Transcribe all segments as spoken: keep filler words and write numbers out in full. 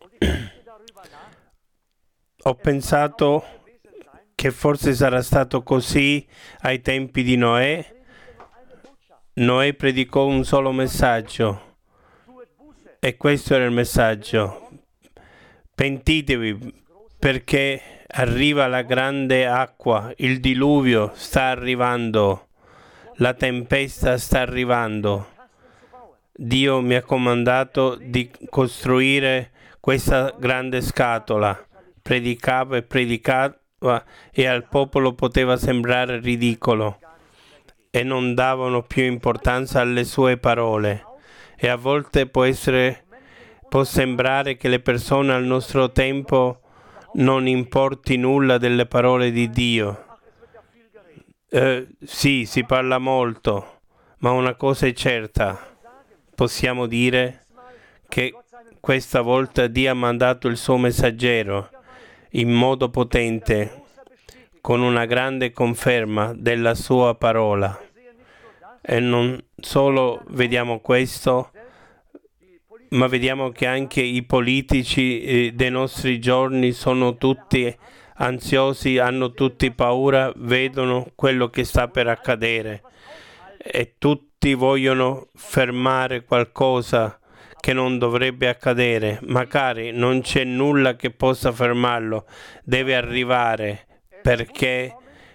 Ho pensato che forse sarà stato così ai tempi di Noè. Noè predicò un solo messaggio e questo era il messaggio: pentitevi perché arriva la grande acqua, il diluvio sta arrivando, la tempesta sta arrivando. Dio mi ha comandato di costruire questa grande scatola. Predicava e predicava e al popolo poteva sembrare ridicolo e non davano più importanza alle sue parole. E a volte può essere, può sembrare che le persone al nostro tempo non importi nulla delle parole di Dio. Eh, sì, si parla molto, ma una cosa è certa. Possiamo dire che questa volta Dio ha mandato il suo messaggero in modo potente, con una grande conferma della sua parola. E non solo vediamo questo, ma vediamo che anche i politici eh, dei nostri giorni sono tutti ansiosi, hanno tutti paura, vedono quello che sta per accadere e tutti vogliono fermare qualcosa che non dovrebbe accadere. Magari non c'è nulla che possa fermarlo, deve arrivare perché,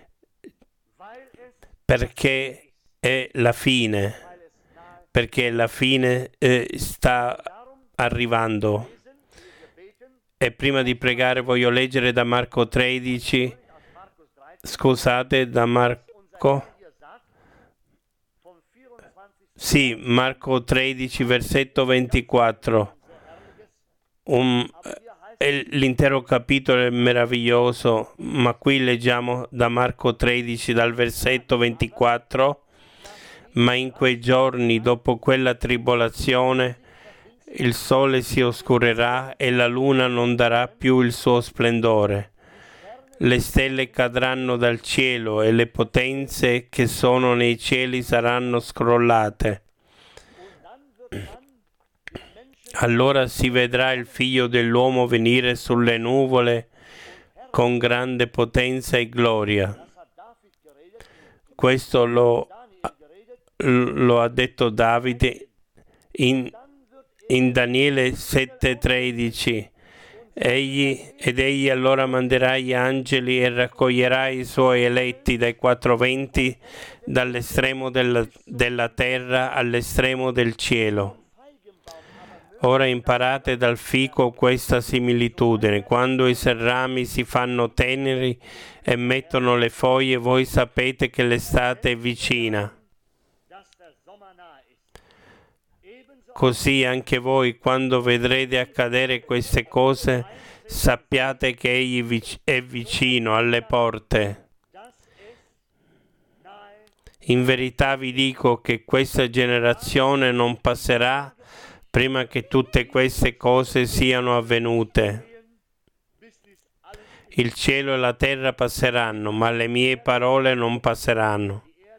perché è la fine, perché la fine eh, sta arrivando. E prima di pregare voglio leggere da Marco tredici, scusate, da Marco, sì, Marco tredici, versetto ventiquattro. Un, eh, l'intero capitolo è meraviglioso, ma qui leggiamo da Marco tredici, dal versetto ventiquattro. Ma in quei giorni, dopo quella tribolazione, il sole si oscurerà e la luna non darà più il suo splendore. Le stelle cadranno dal cielo e le potenze che sono nei cieli saranno scrollate. Allora si vedrà il Figlio dell'uomo venire sulle nuvole con grande potenza e gloria. Questo lo, lo ha detto Davide in, in Daniele sette tredici. Egli, ed egli allora manderà gli angeli e raccoglierà i suoi eletti dai quattro venti, dall'estremo della, della terra all'estremo del cielo. Ora imparate dal fico questa similitudine: quando i serrami si fanno teneri e mettono le foglie, voi sapete che l'estate è vicina. Così anche voi, quando vedrete accadere queste cose, sappiate che Egli è vicino alle porte. In verità vi dico che questa generazione non passerà prima che tutte queste cose siano avvenute. Il cielo e la terra passeranno, ma le mie parole non passeranno.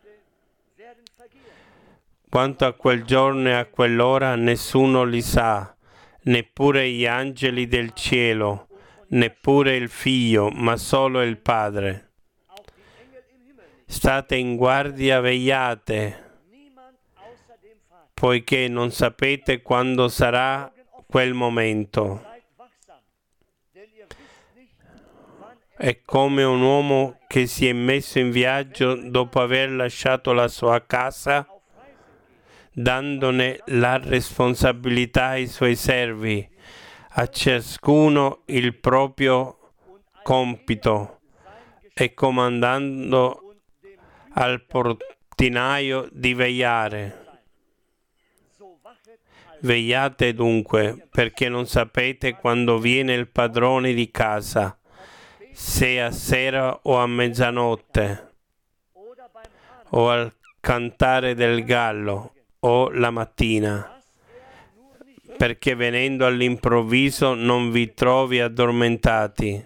Quanto a quel giorno e a quell'ora nessuno li sa, neppure gli angeli del cielo, neppure il Figlio, ma solo il Padre. State in guardia, vegliate, poiché non sapete quando sarà quel momento. È come un uomo che si è messo in viaggio dopo aver lasciato la sua casa, dandone la responsabilità ai suoi servi, a ciascuno il proprio compito, e comandando al portinaio di vegliare. Vegliate dunque, perché non sapete quando viene il padrone di casa, se a sera o a mezzanotte, o al cantare del gallo, o la mattina, perché venendo all'improvviso non vi trovi addormentati.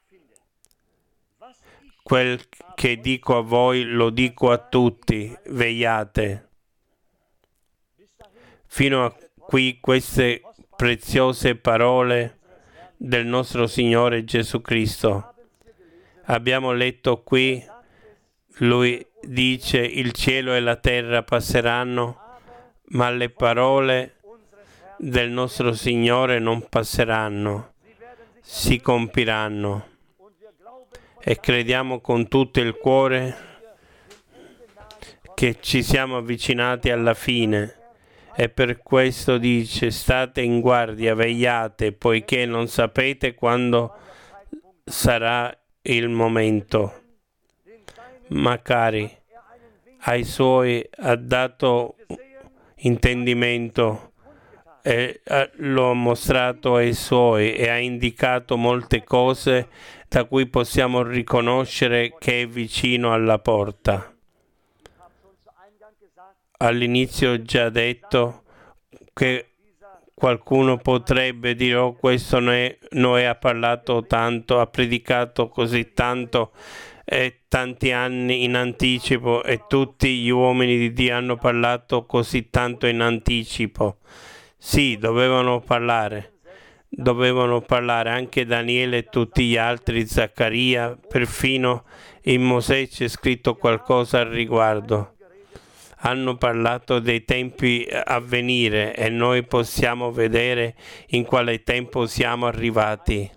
Quel che dico a voi lo dico a tutti: vegliate. Fino a qui queste preziose parole del nostro Signore Gesù Cristo. Abbiamo letto qui, lui dice, il cielo e la terra passeranno, ma le parole del nostro Signore non passeranno, si compiranno. E crediamo con tutto il cuore che ci siamo avvicinati alla fine. E per questo dice, state in guardia, vegliate, poiché non sapete quando sarà il momento. Ma cari, ai suoi ha dato intendimento e lo ha mostrato ai suoi e ha indicato molte cose da cui possiamo riconoscere che è vicino alla porta. All'inizio ho già detto che qualcuno potrebbe dire, oh, questo Noè, Noè ha parlato tanto, ha predicato così tanto e tanti anni in anticipo, e tutti gli uomini di Dio hanno parlato così tanto in anticipo. Sì, dovevano parlare, dovevano parlare anche Daniele e tutti gli altri, Zaccaria, perfino in Mosè c'è scritto qualcosa al riguardo. Hanno parlato dei tempi a venire e noi possiamo vedere in quale tempo siamo arrivati.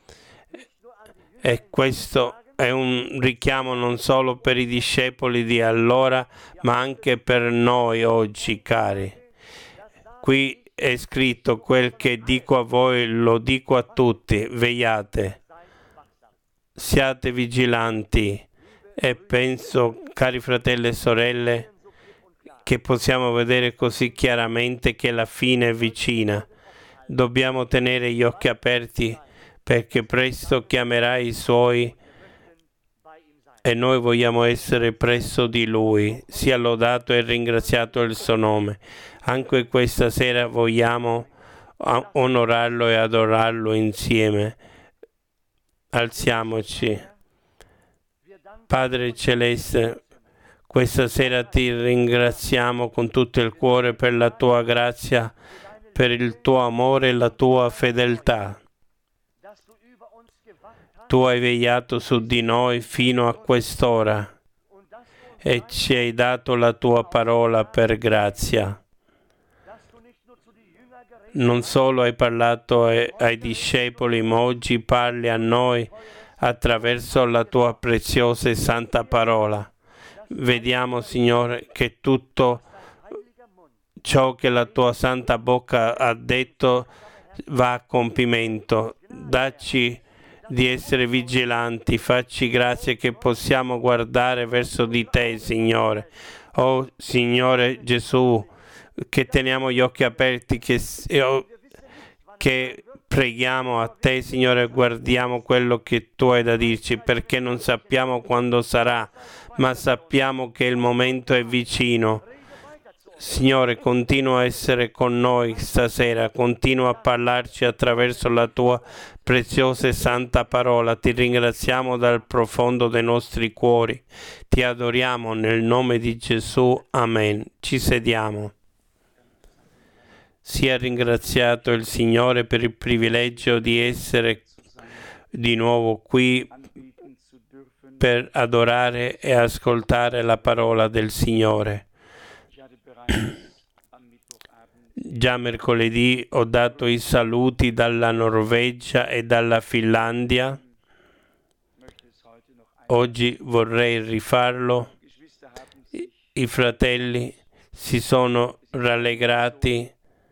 E questo è un richiamo non solo per i discepoli di allora, ma anche per noi oggi, cari. Qui è scritto, quel che dico a voi lo dico a tutti, vegliate, siate vigilanti. E penso, cari fratelli e sorelle, che possiamo vedere così chiaramente che la fine è vicina. Dobbiamo tenere gli occhi aperti, perché presto chiamerà i suoi e noi vogliamo essere presso di Lui. Sia lodato e ringraziato il suo nome. Anche questa sera vogliamo onorarlo e adorarlo insieme. Alziamoci. Padre Celeste, questa sera ti ringraziamo con tutto il cuore per la tua grazia, per il tuo amore e la tua fedeltà. Tu hai vegliato su di noi fino a quest'ora e ci hai dato la tua parola per grazia. Non solo hai parlato ai, ai discepoli, ma oggi parli a noi attraverso la tua preziosa e santa parola. Vediamo, Signore, che tutto ciò che la tua santa bocca ha detto va a compimento. Dacci di essere vigilanti, facci grazia che possiamo guardare verso di te, Signore. Oh, Signore Gesù, che teniamo gli occhi aperti, che, che preghiamo a te, Signore, guardiamo quello che tu hai da dirci, perché non sappiamo quando sarà, ma sappiamo che il momento è vicino. Signore, continua a essere con noi stasera, continua a parlarci attraverso la tua preziosa e santa parola. Ti ringraziamo dal profondo dei nostri cuori. Ti adoriamo nel nome di Gesù. Amen. Ci sediamo. Sia ringraziato il Signore per il privilegio di essere di nuovo qui per adorare e ascoltare la parola del Signore. Già mercoledì ho dato i saluti dalla Norvegia e dalla Finlandia. Oggi vorrei rifarlo. I fratelli si sono rallegrati.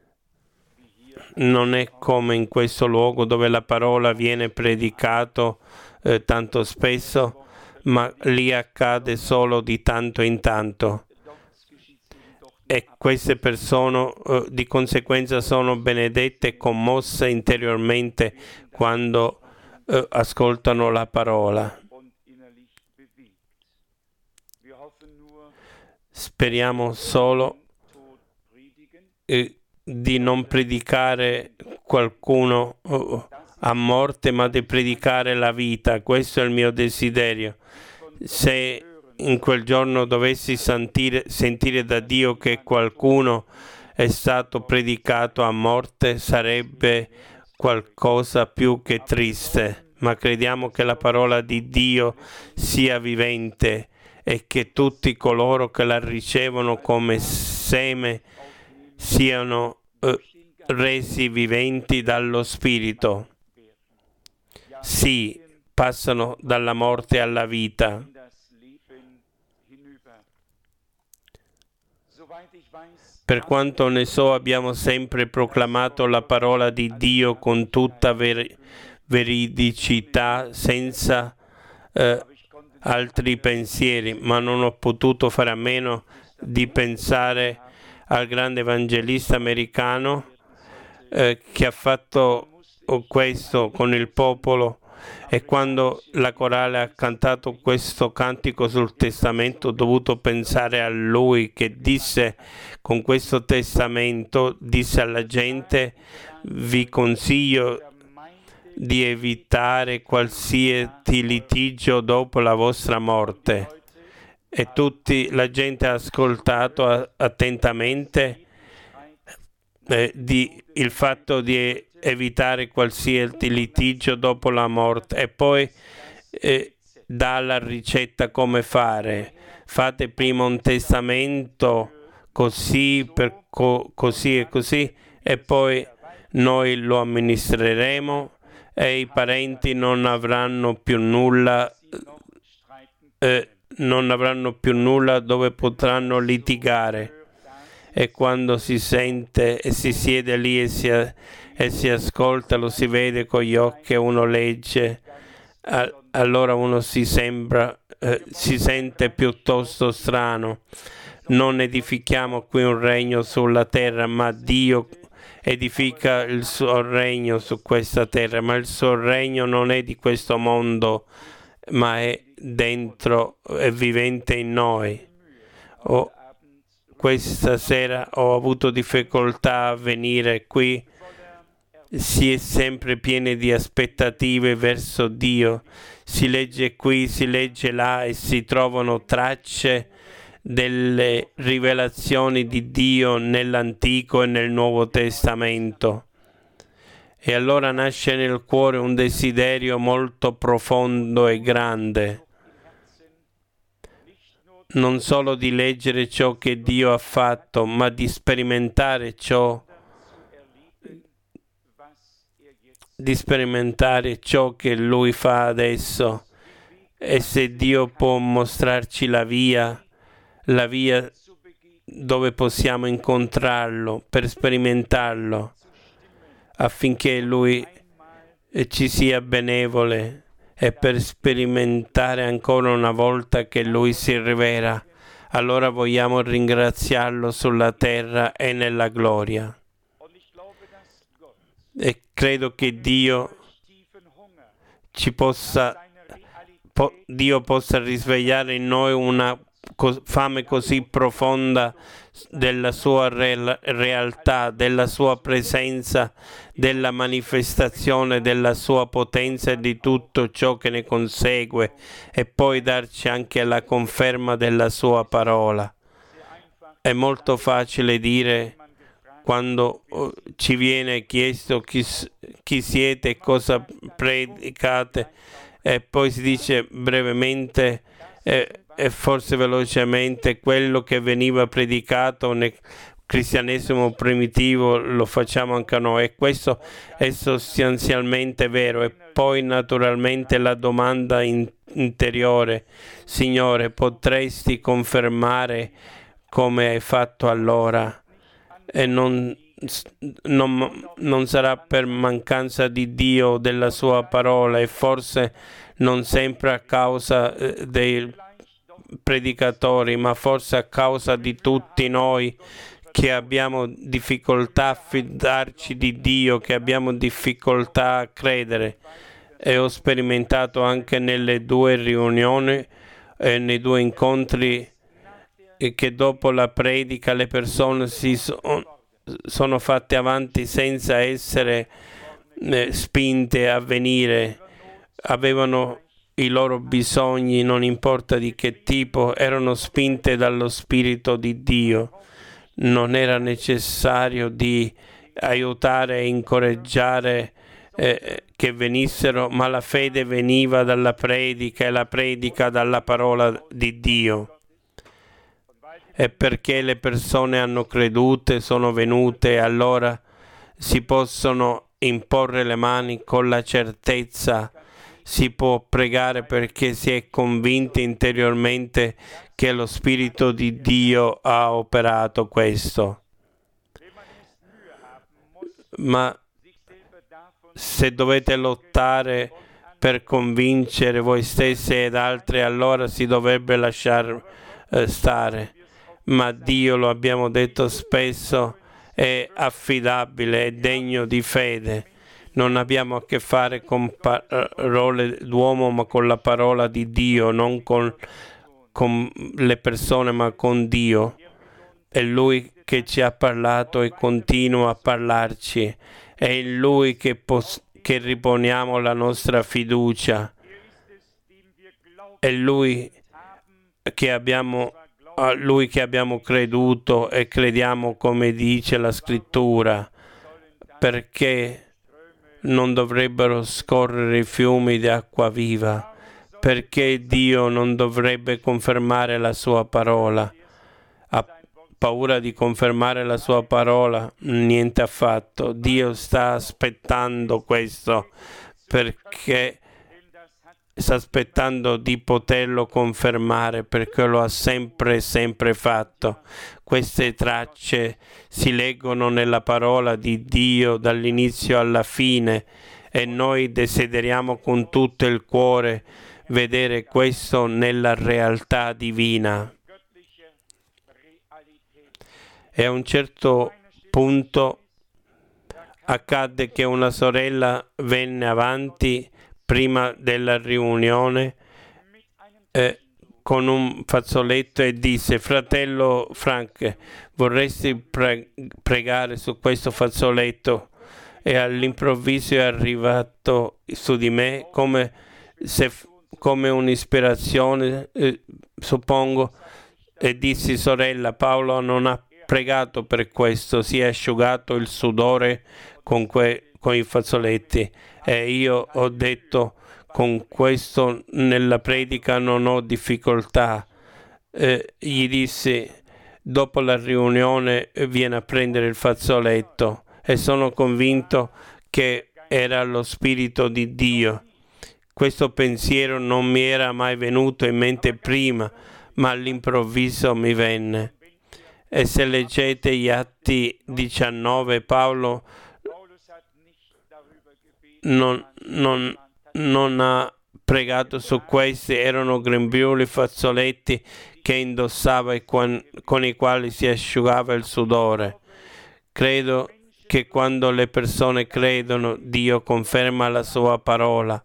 Non è come in questo luogo dove la parola viene predicato eh, tanto spesso, ma lì accade solo di tanto in tanto. E queste persone eh, di conseguenza sono benedette e commosse interiormente quando eh, ascoltano la parola. Speriamo solo eh, di non predicare qualcuno eh, a morte, ma di predicare la vita. Questo è il mio desiderio. Se in quel giorno dovessi sentire, sentire da Dio che qualcuno è stato predicato a morte, sarebbe qualcosa più che triste, ma crediamo che la parola di Dio sia vivente e che tutti coloro che la ricevono come seme siano eh, resi viventi dallo Spirito. Sì, passano dalla morte alla vita. Per quanto ne so, abbiamo sempre proclamato la parola di Dio con tutta ver- veridicità, senza eh, altri pensieri, ma non ho potuto fare a meno di pensare al grande evangelista americano eh, che ha fatto questo con il popolo, e quando la corale ha cantato questo cantico sul testamento ho dovuto pensare a lui che disse con questo testamento, disse alla gente: vi consiglio di evitare qualsiasi litigio dopo la vostra morte. E tutti, la gente ha ascoltato attentamente eh, di, il fatto di evitare qualsiasi litigio dopo la morte, e poi eh, dà la ricetta come fare. Fate prima un testamento così, per co- così e così, e poi noi lo amministreremo e i parenti non avranno più nulla eh, non avranno più nulla dove potranno litigare. E quando si sente e si siede lì e si, e si ascolta, lo si vede con gli occhi e uno legge, a, allora uno si sembra eh, si sente piuttosto strano. Non edifichiamo qui un regno sulla terra, ma Dio edifica il suo regno su questa terra, ma il suo regno non è di questo mondo, ma è dentro, è vivente in noi. Oh, questa sera ho avuto difficoltà a venire qui. Si è sempre pieni di aspettative verso Dio. Si legge qui, si legge là e si trovano tracce delle rivelazioni di Dio nell'Antico e nel Nuovo Testamento. E allora nasce nel cuore un desiderio molto profondo e grande, non solo di leggere ciò che Dio ha fatto, ma di sperimentare ciò, di sperimentare ciò che Lui fa adesso. E se Dio può mostrarci la via, la via dove possiamo incontrarlo, per sperimentarlo, affinché Lui ci sia benevole, e per sperimentare ancora una volta che Lui si rivela, allora vogliamo ringraziarlo sulla terra e nella gloria. E credo che Dio ci possa, po- Dio possa risvegliare in noi una co- fame così profonda della sua re- realtà, della sua presenza, della manifestazione della sua potenza e di tutto ciò che ne consegue, e poi darci anche la conferma della sua parola. È molto facile dire, quando ci viene chiesto chi, chi siete e cosa predicate, e poi si dice brevemente eh, e forse velocemente quello che veniva predicato nel cristianesimo primitivo, lo facciamo anche noi, e questo è sostanzialmente vero. E poi naturalmente la domanda in, interiore: Signore, potresti confermare come hai fatto allora? E non, non, non sarà per mancanza di Dio o della sua parola, e forse non sempre a causa eh, dei predicatori, ma forse a causa di tutti noi che abbiamo difficoltà a fidarci di Dio, che abbiamo difficoltà a credere. E ho sperimentato anche nelle due riunioni e nei due incontri che dopo la predica le persone si so, sono fatte avanti senza essere eh, spinte a venire. Avevano i loro bisogni, non importa di che tipo, erano spinte dallo Spirito di Dio. Non era necessario di aiutare e incoraggiare eh, che venissero, ma la fede veniva dalla predica e la predica dalla parola di Dio. E perché le persone hanno credute, sono venute, allora si possono imporre le mani con la certezza, si può pregare perché si è convinti interiormente che lo Spirito di Dio ha operato questo. Ma se dovete lottare per convincere voi stessi ed altri, allora si dovrebbe lasciare eh, stare. Ma Dio, lo abbiamo detto spesso, è affidabile, è degno di fede. Non abbiamo a che fare con parole d'uomo, ma con la parola di Dio, non con, con le persone, ma con Dio. È Lui che ci ha parlato e continua a parlarci. È in Lui che, pos- che riponiamo la nostra fiducia. È Lui che abbiamo a Lui che abbiamo creduto e crediamo come dice la Scrittura, perché non dovrebbero scorrere fiumi di acqua viva, perché Dio non dovrebbe confermare la sua parola. Ha paura di confermare la sua parola? Niente affatto. Dio sta aspettando questo, perché sta aspettando di poterlo confermare, perché lo ha sempre sempre fatto. Queste tracce si leggono nella parola di Dio dall'inizio alla fine e noi desideriamo con tutto il cuore vedere questo nella realtà divina. E a un certo punto accadde che una sorella venne avanti prima della riunione eh, con un fazzoletto e disse: fratello Frank, vorresti pre- pregare su questo fazzoletto? E all'improvviso è arrivato su di me come, se, come un'ispirazione, eh, suppongo, e dissi: sorella, Paolo non ha pregato per questo, si è asciugato il sudore con, que- con i fazzoletti. E io ho detto: con questo nella predica non ho difficoltà. Eh, gli dissi: dopo la riunione viene a prendere il fazzoletto, e sono convinto che era lo Spirito di Dio. Questo pensiero non mi era mai venuto in mente prima, ma all'improvviso mi venne. E se leggete gli Atti diciannove, Paolo non, non, non ha pregato su questi, erano grembiuli, fazzoletti che indossava e con, con i quali si asciugava il sudore. Credo che quando le persone credono, Dio conferma la sua parola,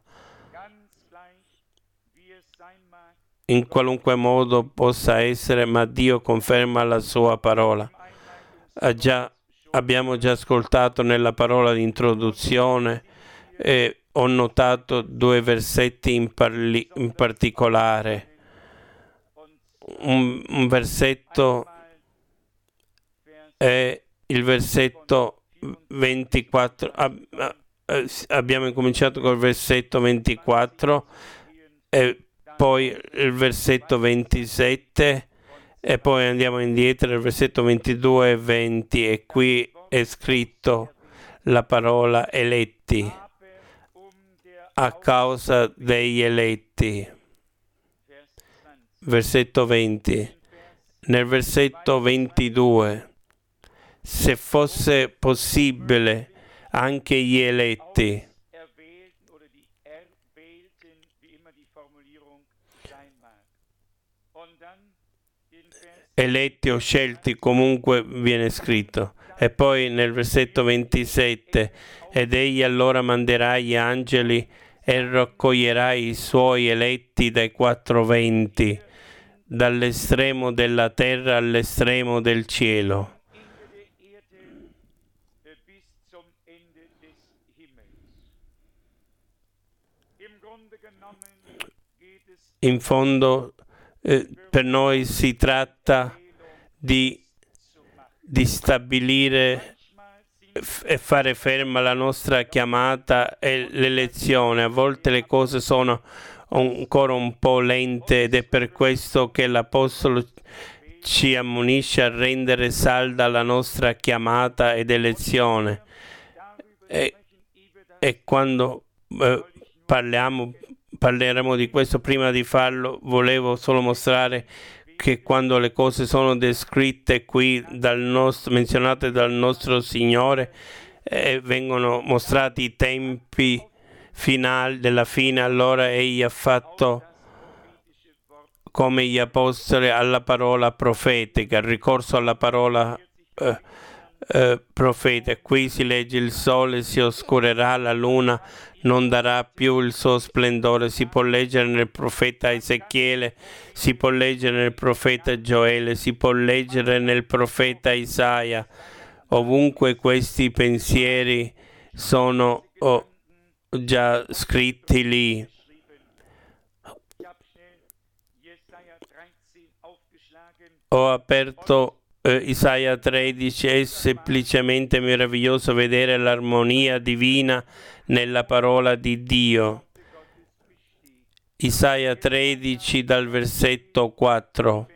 in qualunque modo possa essere, ma Dio conferma la sua parola. Ha già, abbiamo già ascoltato nella parola di introduzione e ho notato due versetti in, parli, in particolare. Un, un versetto è il versetto ventiquattro. Abbiamo incominciato col versetto ventiquattro e poi il versetto ventisette e poi andiamo indietro al versetto ventidue e venti, e qui è scritto la parola eletti, a causa degli eletti. Versetto venti. Nel versetto ventidue: se fosse possibile anche gli eletti. Eletti o scelti, comunque viene scritto. E poi nel versetto ventisette: ed egli allora manderà gli angeli e raccoglierà i suoi eletti dai quattro venti, dall'estremo della terra all'estremo del cielo. In fondo eh, per noi si tratta di, di stabilire e fare ferma la nostra chiamata e l'elezione. A volte le cose sono ancora un po' lente ed è per questo che l'Apostolo ci ammonisce a rendere salda la nostra chiamata ed elezione. E, e quando eh, parliamo, parleremo di questo, prima di farlo volevo solo mostrare che quando le cose sono descritte qui, dal nostro, menzionate dal nostro Signore, eh, vengono mostrati i tempi finali della fine, allora Egli ha fatto come gli apostoli alla parola profetica, il ricorso alla parola eh, eh, profetica. Qui si legge: il sole si oscurerà, la luna non darà più il suo splendore. Si può leggere nel profeta Ezechiele, si può leggere nel profeta Gioele, si può leggere nel profeta Isaia. Ovunque questi pensieri sono oh, già scritti lì. Ho aperto eh, Isaia tredici, è semplicemente meraviglioso vedere l'armonia divina nella parola di Dio. Isaia tredici dal versetto quattro.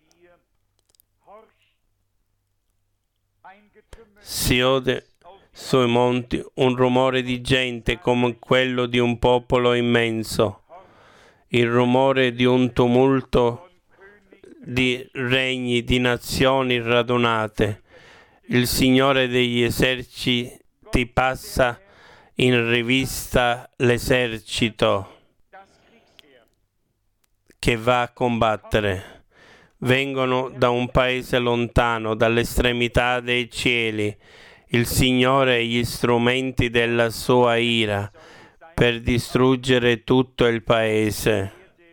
Si ode sui monti un rumore di gente come quello di un popolo immenso, il rumore di un tumulto di regni, di nazioni radunate. Il Signore degli eserciti passa in rivista l'esercito che va a combattere. Vengono da un paese lontano, dall'estremità dei cieli, il Signore e gli strumenti della sua ira per distruggere tutto il paese.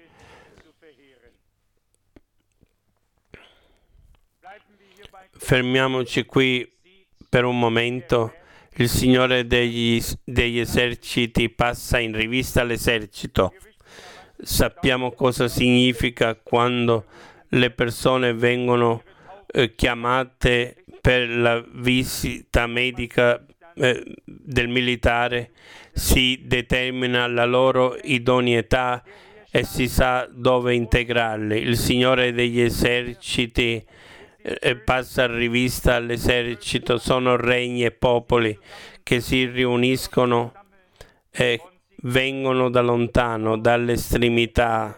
Fermiamoci qui per un momento. Il Signore degli, degli eserciti passa in rivista l'esercito. Sappiamo cosa significa quando le persone vengono eh, chiamate per la visita medica eh, del militare, si determina la loro idoneità e si sa dove integrarli. Il Signore degli eserciti e passa a rivista all'esercito. Sono regni e popoli che si riuniscono e vengono da lontano, dall'estremità,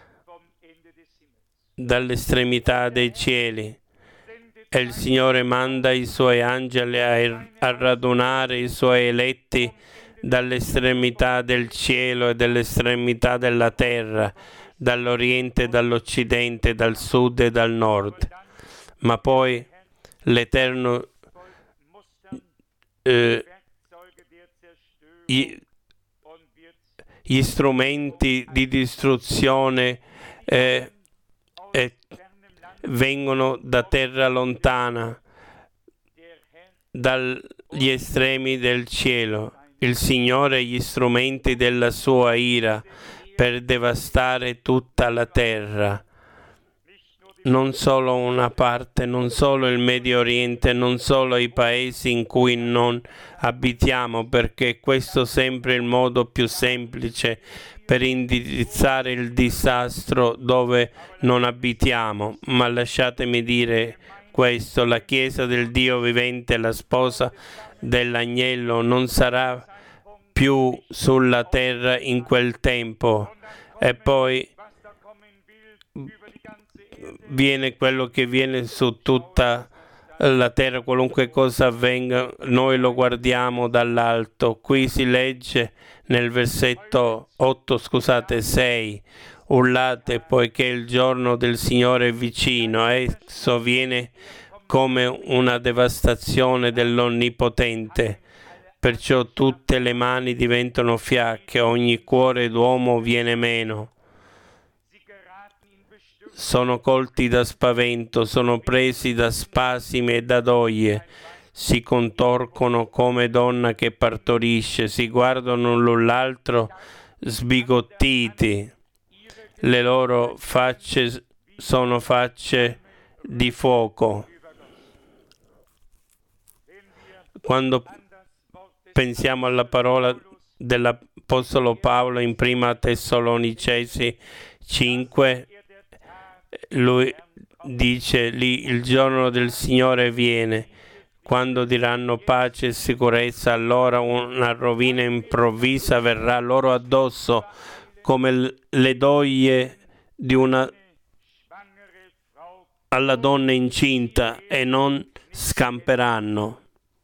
dall'estremità dei cieli. E il Signore manda i suoi angeli a, a radunare i suoi eletti dall'estremità del cielo e dall'estremità della terra, dall'oriente, dall'occidente, dal sud e dal nord. Ma poi l'Eterno eh, gli, gli strumenti di distruzione eh, eh, vengono da terra lontana, dagli estremi del cielo. Il Signore e gli strumenti della sua ira per devastare tutta la terra. Non solo una parte, non solo il Medio Oriente, non solo i paesi in cui non abitiamo, perché questo è sempre il modo più semplice per indirizzare il disastro dove non abitiamo. Ma lasciatemi dire questo: la Chiesa del Dio vivente, la sposa dell'agnello, non sarà più sulla terra in quel tempo. E poi viene quello che viene su tutta la terra, qualunque cosa avvenga, noi lo guardiamo dall'alto. Qui si legge nel versetto otto, scusate, sei: urlate poiché il giorno del Signore è vicino, esso viene come una devastazione dell'Onnipotente. Perciò tutte le mani diventano fiacche, ogni cuore d'uomo viene meno. Sono colti da spavento, sono presi da spasimi e da doglie, si contorcono come donna che partorisce, si guardano l'un l'altro sbigottiti, le loro facce sono facce di fuoco. Quando pensiamo alla parola dell'Apostolo Paolo in prima Tessalonicesi cinque, lui dice lì: il giorno del Signore viene, quando diranno pace e sicurezza, allora una rovina improvvisa verrà loro addosso come le doglie di una alla donna incinta, e non scamperanno.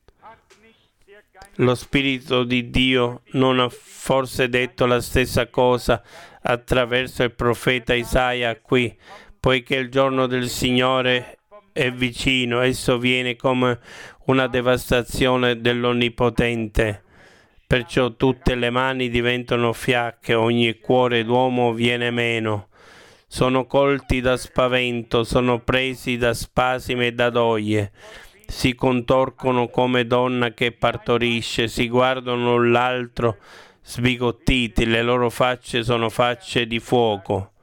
Lo Spirito di Dio non ha forse detto la stessa cosa attraverso il profeta Isaia qui? Poiché il giorno del Signore è vicino, esso viene come una devastazione dell'Onnipotente. Perciò tutte le mani diventano fiacche, ogni cuore d'uomo viene meno. Sono colti da spavento, sono presi da spasimi e da doglie. Si contorcono come donna che partorisce, si guardano l'altro sbigottiti, le loro facce sono facce di fuoco.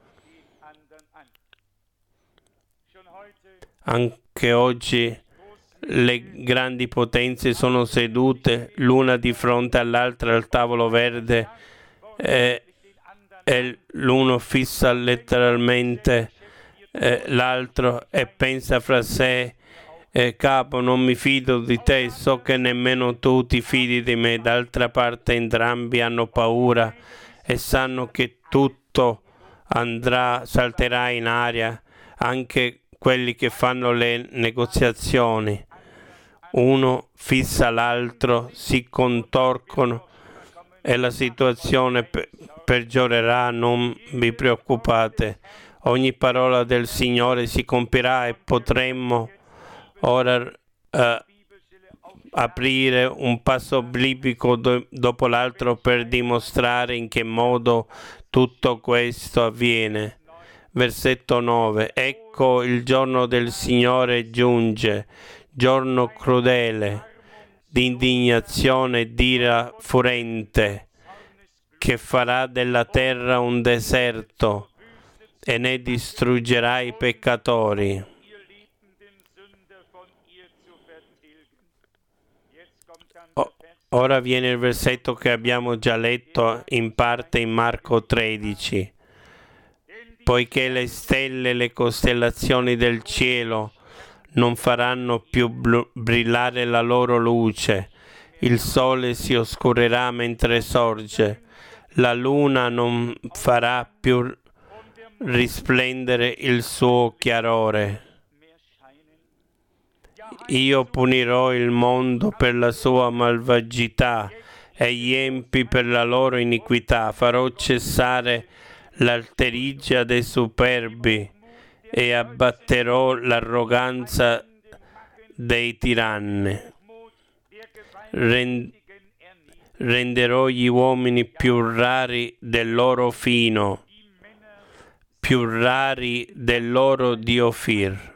Anche oggi le grandi potenze sono sedute l'una di fronte all'altra al tavolo verde, e, e l'uno fissa letteralmente eh, l'altro e pensa fra sé: eh, capo, non mi fido di te, so che nemmeno tu ti fidi di me. D'altra parte entrambi hanno paura e sanno che tutto andrà, salterà in aria, anche quelli che fanno le negoziazioni. Uno fissa l'altro, si contorcono e la situazione pe- peggiorerà. Non vi preoccupate, ogni parola del Signore si compirà e potremmo ora eh, aprire un passo biblico do- dopo l'altro per dimostrare in che modo tutto questo avviene. Versetto nove. Ecco, il giorno del Signore giunge, giorno crudele, di indignazione e d'ira furente, che farà della terra un deserto e ne distruggerà i peccatori. O- ora viene il versetto che abbiamo già letto in parte in Marco tredici. Poiché le stelle e le costellazioni del cielo non faranno più blu- brillare la loro luce, il sole si oscurerà mentre sorge, la luna non farà più risplendere il suo chiarore. Io punirò il mondo per la sua malvagità e gli empi per la loro iniquità. Farò cessare l'alterigia dei superbi e abbatterò l'arroganza dei tiranni. Ren- renderò gli uomini più rari del loro fino, più rari del loro di Ofir.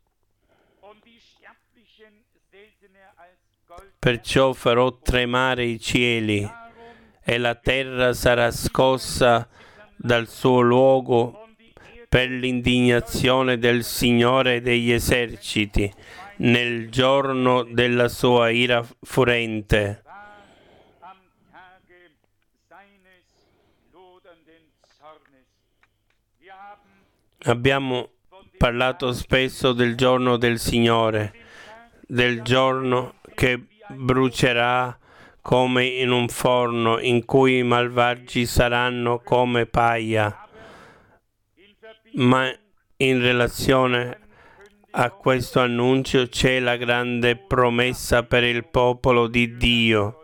Perciò farò tremare i cieli e la terra sarà scossa dal suo luogo per l'indignazione del Signore degli eserciti nel giorno della sua ira furente. Abbiamo parlato spesso del giorno del Signore, del giorno che brucerà come in un forno, in cui i malvagi saranno come paia. Ma in relazione a questo annuncio c'è la grande promessa per il popolo di Dio.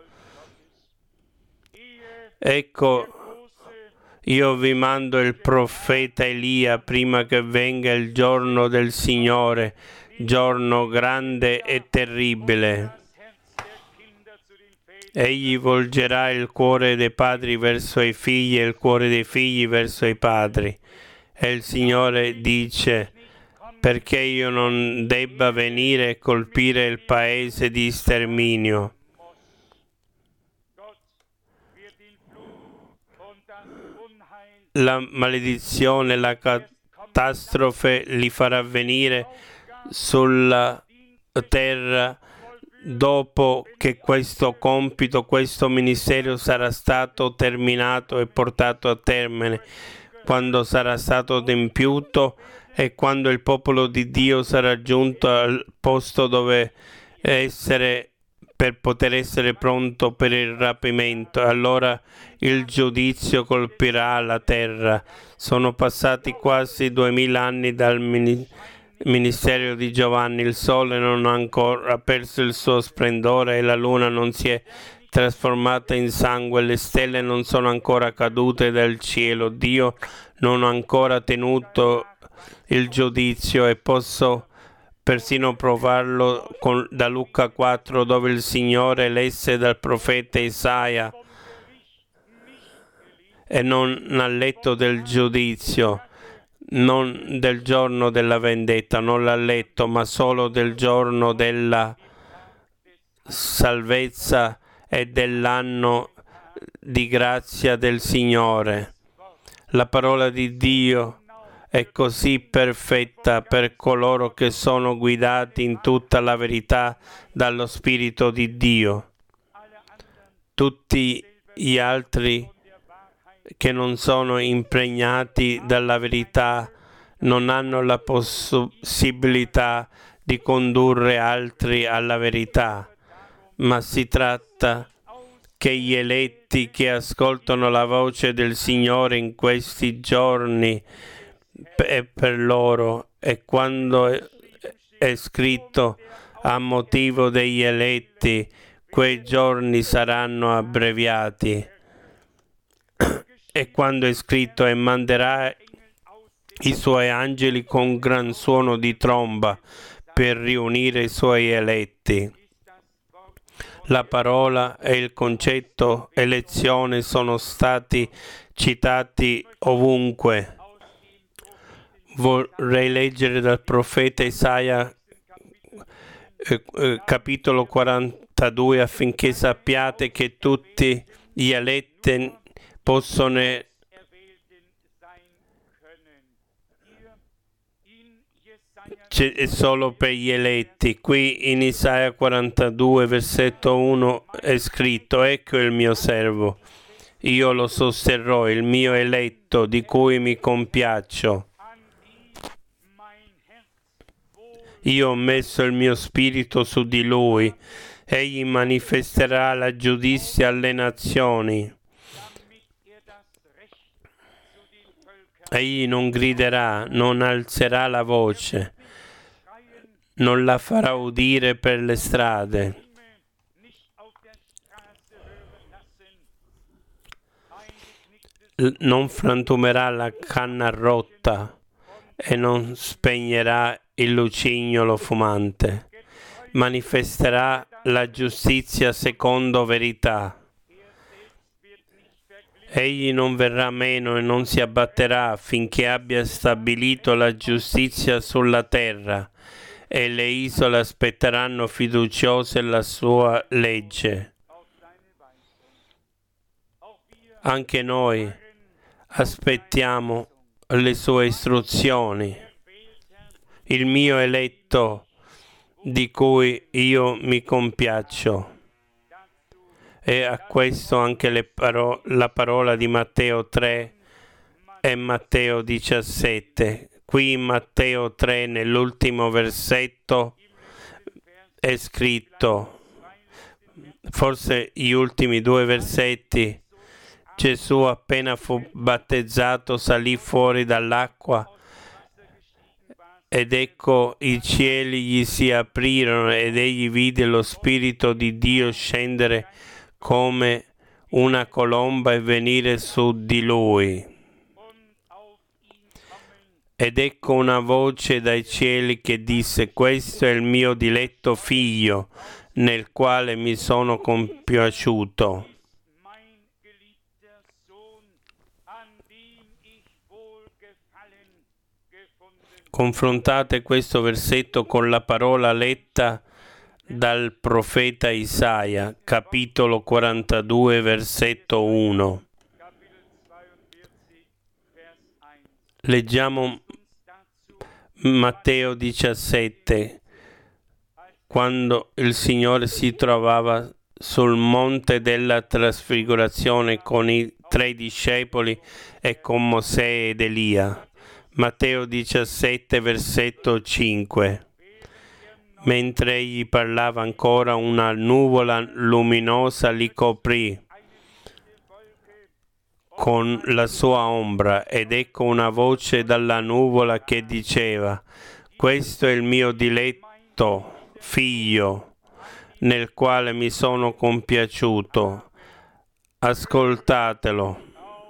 Ecco, io vi mando il profeta Elia prima che venga il giorno del Signore, giorno grande e terribile. Egli volgerà il cuore dei padri verso i figli e il cuore dei figli verso i padri. E il Signore dice: perché io non debba venire e colpire il paese di sterminio. La maledizione, la catastrofe li farà venire sulla terra dopo che questo compito, questo ministero sarà stato terminato e portato a termine, quando sarà stato adempiuto e quando il popolo di Dio sarà giunto al posto dove essere per poter essere pronto per il rapimento. Allora il giudizio colpirà la terra. Sono passati quasi duemila anni dal ministero di Giovanni. Il sole non ha ancora perso il suo splendore e la luna non si è trasformata in sangue, le stelle non sono ancora cadute dal cielo, Dio non ha ancora tenuto il giudizio e posso persino provarlo con, da Luca quattro, dove il Signore lesse dal profeta Isaia e non ha letto del giudizio, non del giorno della vendetta, non l'ha letto, ma solo del giorno della salvezza e dell'anno di grazia del Signore. La parola di Dio è così perfetta per coloro che sono guidati in tutta la verità dallo Spirito di Dio. Tutti gli altri che non sono impregnati dalla verità non hanno la possibilità di condurre altri alla verità, ma si tratta che gli eletti che ascoltano la voce del Signore in questi giorni è per loro, e quando è scritto a motivo degli eletti, quei giorni saranno abbreviati. E quando è scritto e manderà i suoi angeli con gran suono di tromba per riunire i suoi eletti. La parola e il concetto elezione sono stati citati ovunque. Vorrei leggere dal profeta Isaia eh, eh, capitolo quarantadue, affinché sappiate che tutti gli eletti possono è solo per gli eletti. Qui in Isaia quarantadue versetto uno è scritto: ecco il mio servo, io lo sosterrò, il mio eletto di cui mi compiaccio. Io ho messo il mio spirito su di lui, egli manifesterà la giustizia alle nazioni. Egli non griderà, non alzerà la voce, non la farà udire per le strade. Non frantumerà la canna rotta e non spegnerà il lucignolo fumante. Manifesterà la giustizia secondo verità. Egli non verrà meno e non si abbatterà finché abbia stabilito la giustizia sulla terra, e le isole aspetteranno fiduciose la sua legge. Anche noi aspettiamo le sue istruzioni. Il mio eletto di cui io mi compiaccio. E a questo anche le paro- la parola di Matteo tre e Matteo diciassette. Qui in Matteo tre, nell'ultimo versetto, è scritto, forse gli ultimi due versetti: Gesù appena fu battezzato salì fuori dall'acqua ed ecco i cieli gli si aprirono ed egli vide lo Spirito di Dio scendere come una colomba e venire su di lui. Ed ecco una voce dai cieli che disse: questo è il mio diletto figlio, nel quale mi sono compiaciuto. Confrontate questo versetto con la parola letta dal profeta Isaia, capitolo quarantadue, versetto uno. Leggiamo Matteo diciassette, quando il Signore si trovava sul monte della trasfigurazione con i tre discepoli e con Mosè ed Elia. Matteo diciassette, versetto cinque. Mentre egli parlava ancora, una nuvola luminosa li coprì con la sua ombra, ed ecco una voce dalla nuvola che diceva: questo è il mio diletto figlio, nel quale mi sono compiaciuto. Ascoltatelo.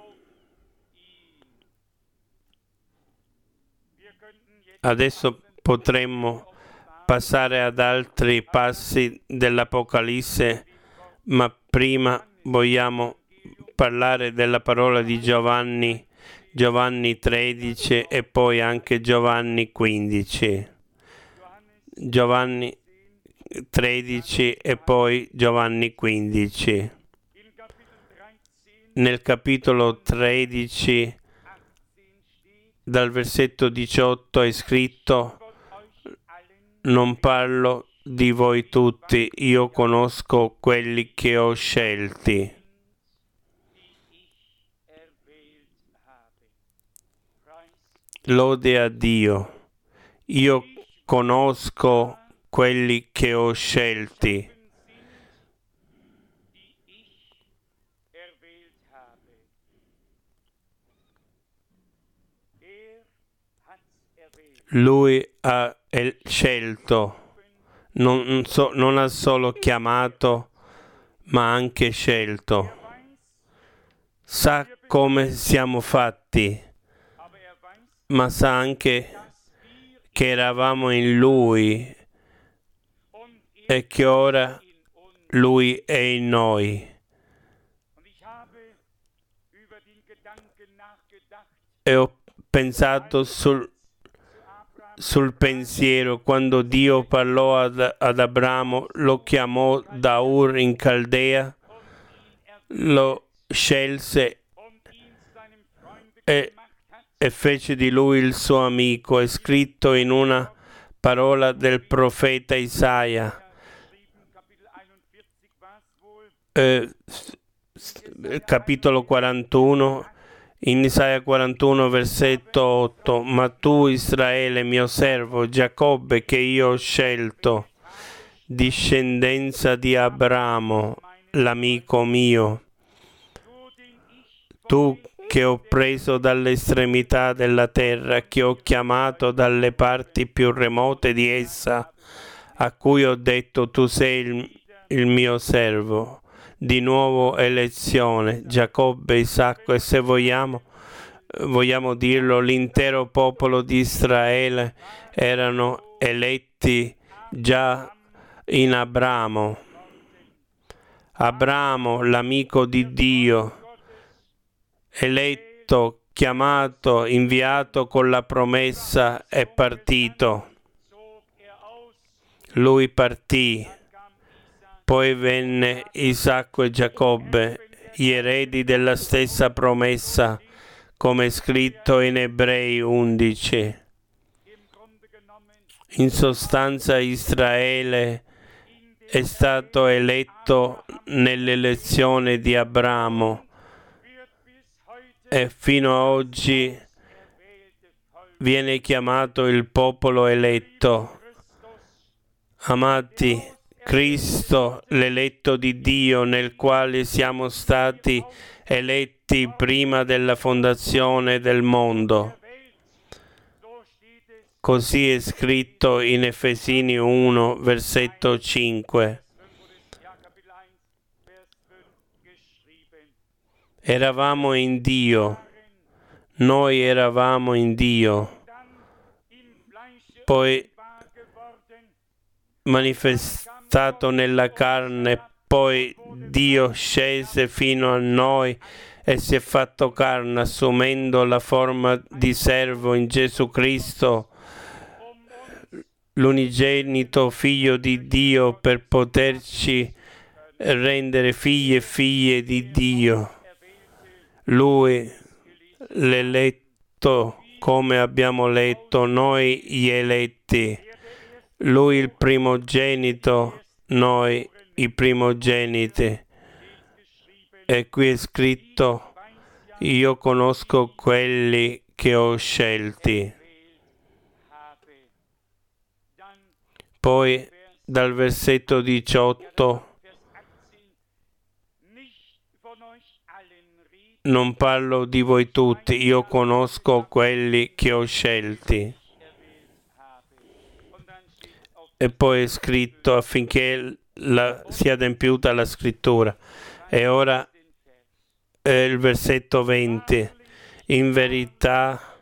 Adesso potremmo passare ad altri passi dell'Apocalisse, ma prima vogliamo parlare della parola di Giovanni, Giovanni tredici e poi anche Giovanni quindici. Giovanni tredici e poi Giovanni quindici. Nel capitolo tredici, dal versetto diciotto è scritto: non parlo di voi tutti, io conosco quelli che ho scelti. Lode a Dio, io conosco quelli che ho scelti. Lui ha scelto, non, so, non ha solo chiamato, ma anche scelto. Sa come siamo fatti, ma sa anche che eravamo in Lui e che ora Lui è in noi. E ho pensato sul sul pensiero quando Dio parlò ad, ad Abramo, lo chiamò da Ur in Caldea, lo scelse e, e fece di lui il suo amico. È scritto in una parola del profeta Isaia, eh, capitolo quarantuno, in Isaia quarantuno, versetto otto: ma tu, Israele, mio servo, Giacobbe, che io ho scelto, discendenza di Abramo, l'amico mio, tu che ho preso dalle estremità della terra, che ho chiamato dalle parti più remote di essa, a cui ho detto: tu sei il, il mio servo. Di nuovo elezione, Giacobbe, Isacco e, se vogliamo, vogliamo dirlo, l'intero popolo di Israele erano eletti già in Abramo. Abramo, l'amico di Dio, eletto, chiamato, inviato con la promessa, è partito. Lui partì. Poi venne Isacco e Giacobbe, gli eredi della stessa promessa, come è scritto in Ebrei undici. In sostanza Israele è stato eletto nell'elezione di Abramo e fino ad oggi viene chiamato il popolo eletto. Amati, Cristo, l'eletto di Dio, nel quale siamo stati eletti prima della fondazione del mondo. Così è scritto in Efesini uno, versetto cinque. Eravamo in Dio, noi eravamo in Dio, poi manifestato nella carne, poi Dio scese fino a noi e si è fatto carne, assumendo la forma di servo in Gesù Cristo, l'unigenito Figlio di Dio, per poterci rendere figli e figlie di Dio. Lui, l'eletto, come abbiamo letto, noi gli eletti, Lui il primogenito, noi i primogeniti. E qui è scritto: io conosco quelli che ho scelti. Poi dal versetto diciotto: non parlo di voi tutti, io conosco quelli che ho scelti. E poi è scritto affinché la, sia adempiuta la scrittura. E ora è il versetto venti: in verità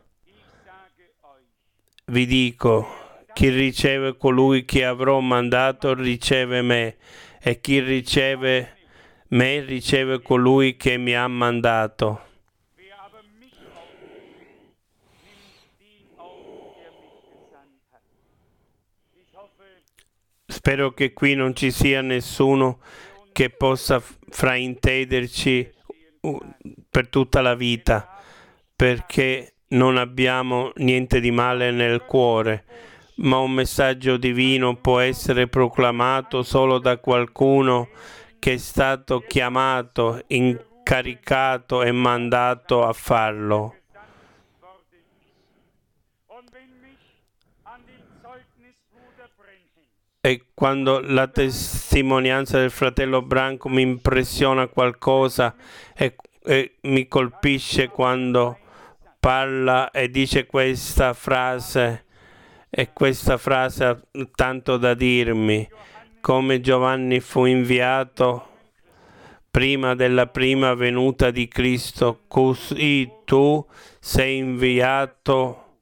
vi dico, chi riceve colui che avrò mandato riceve me, e chi riceve me riceve colui che mi ha mandato. Spero che qui non ci sia nessuno che possa fraintenderci per tutta la vita, perché non abbiamo niente di male nel cuore, ma un messaggio divino può essere proclamato solo da qualcuno che è stato chiamato, incaricato e mandato a farlo. E quando la testimonianza del fratello Branco mi impressiona qualcosa e, e mi colpisce quando parla e dice questa frase, e questa frase ha tanto da dirmi: come Giovanni fu inviato prima della prima venuta di Cristo, così tu sei inviato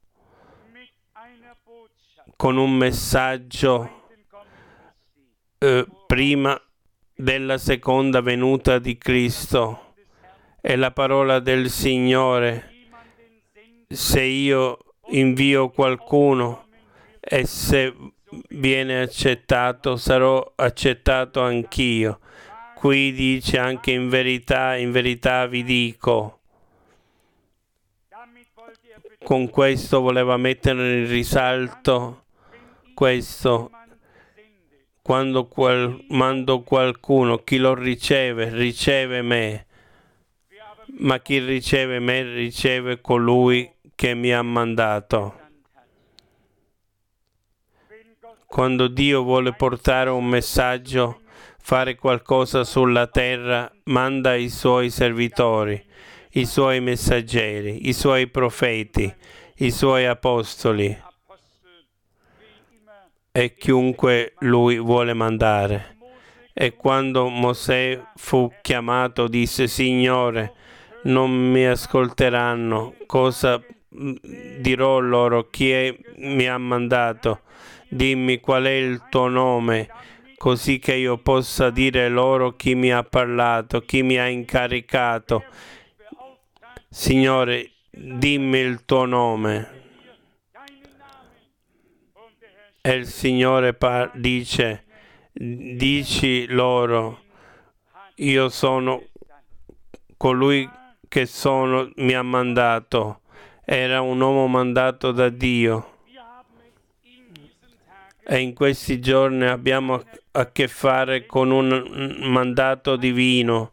con un messaggio eh, prima della seconda venuta di Cristo. È la parola del Signore: se io invio qualcuno e se viene accettato, sarò accettato anch'io. Qui dice anche in verità, in verità vi dico. Con questo voleva mettere in risalto questo: quando qual, mando qualcuno, chi lo riceve, riceve me, ma chi riceve me, riceve colui che mi ha mandato. Quando Dio vuole portare un messaggio, fare qualcosa sulla terra, manda i suoi servitori, i suoi messaggeri, i suoi profeti, i suoi apostoli e chiunque lui vuole mandare. E quando Mosè fu chiamato, disse: Signore, non mi ascolteranno, cosa dirò loro? Chi è, mi ha mandato? Dimmi qual è il tuo nome, così che io possa dire loro chi mi ha parlato, chi mi ha incaricato. Signore, dimmi il tuo nome. E il Signore par- dice, dici loro, io sono colui che sono, mi ha mandato. Era un uomo mandato da Dio. E in questi giorni abbiamo a che fare con un mandato divino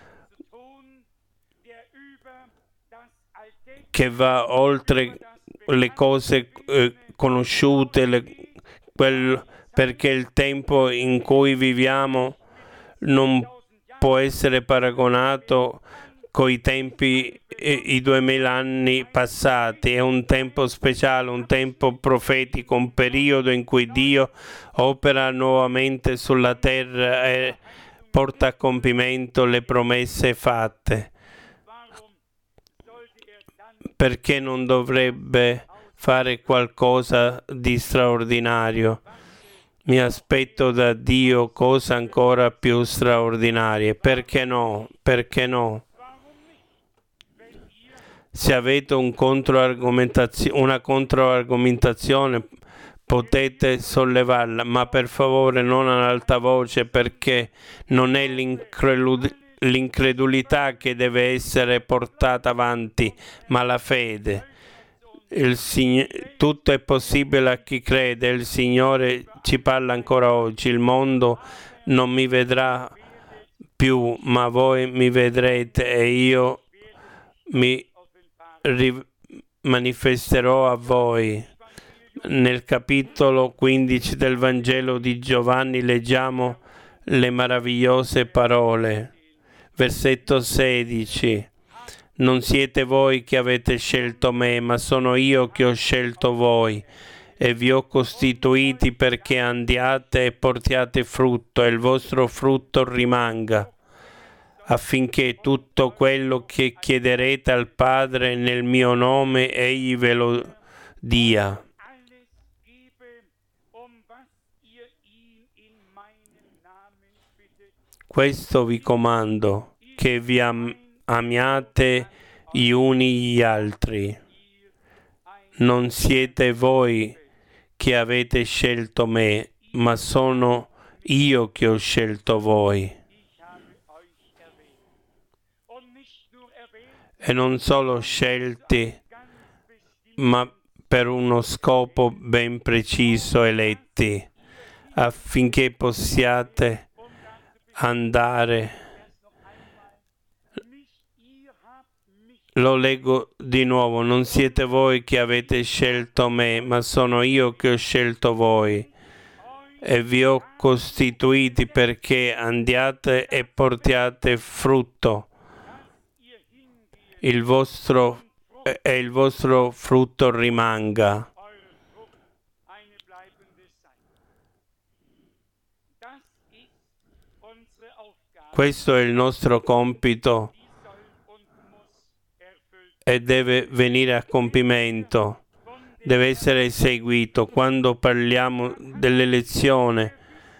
che va oltre le cose eh, conosciute, le, quel, perché il tempo in cui viviamo non può essere paragonato coi tempi, i duemila anni passati. È un tempo speciale, un tempo profetico, un periodo in cui Dio opera nuovamente sulla terra e porta a compimento le promesse fatte. Perché non dovrebbe fare qualcosa di straordinario? Mi aspetto da Dio cose ancora più straordinarie. Perché no? Perché no? Se avete un controargomentazio- una controargomentazione potete sollevarla, ma per favore non ad alta voce, perché non è l'incredulità l'incredulità che deve essere portata avanti, ma la fede. Il Sign- tutto è possibile a chi crede. Il Signore ci parla ancora oggi. Il mondo non mi vedrà più, ma voi mi vedrete e io mi ri- manifesterò a voi. Nel capitolo quindici del Vangelo di Giovanni leggiamo le meravigliose parole. Versetto sedici. Non siete voi che avete scelto me, ma sono io che ho scelto voi e vi ho costituiti perché andiate e portiate frutto e il vostro frutto rimanga, affinché tutto quello che chiederete al Padre nel mio nome egli ve lo dia. Questo vi comando, che vi am- amiate gli uni gli altri. Non siete voi che avete scelto me, ma sono io che ho scelto voi. E non solo scelti, ma per uno scopo ben preciso eletti, affinché possiate andare. Lo leggo di nuovo, non siete voi che avete scelto me, ma sono io che ho scelto voi e vi ho costituiti perché andiate e portiate frutto. Il vostro e il vostro frutto rimanga. Questo è il nostro compito e deve venire a compimento, deve essere eseguito. Quando parliamo dell'elezione,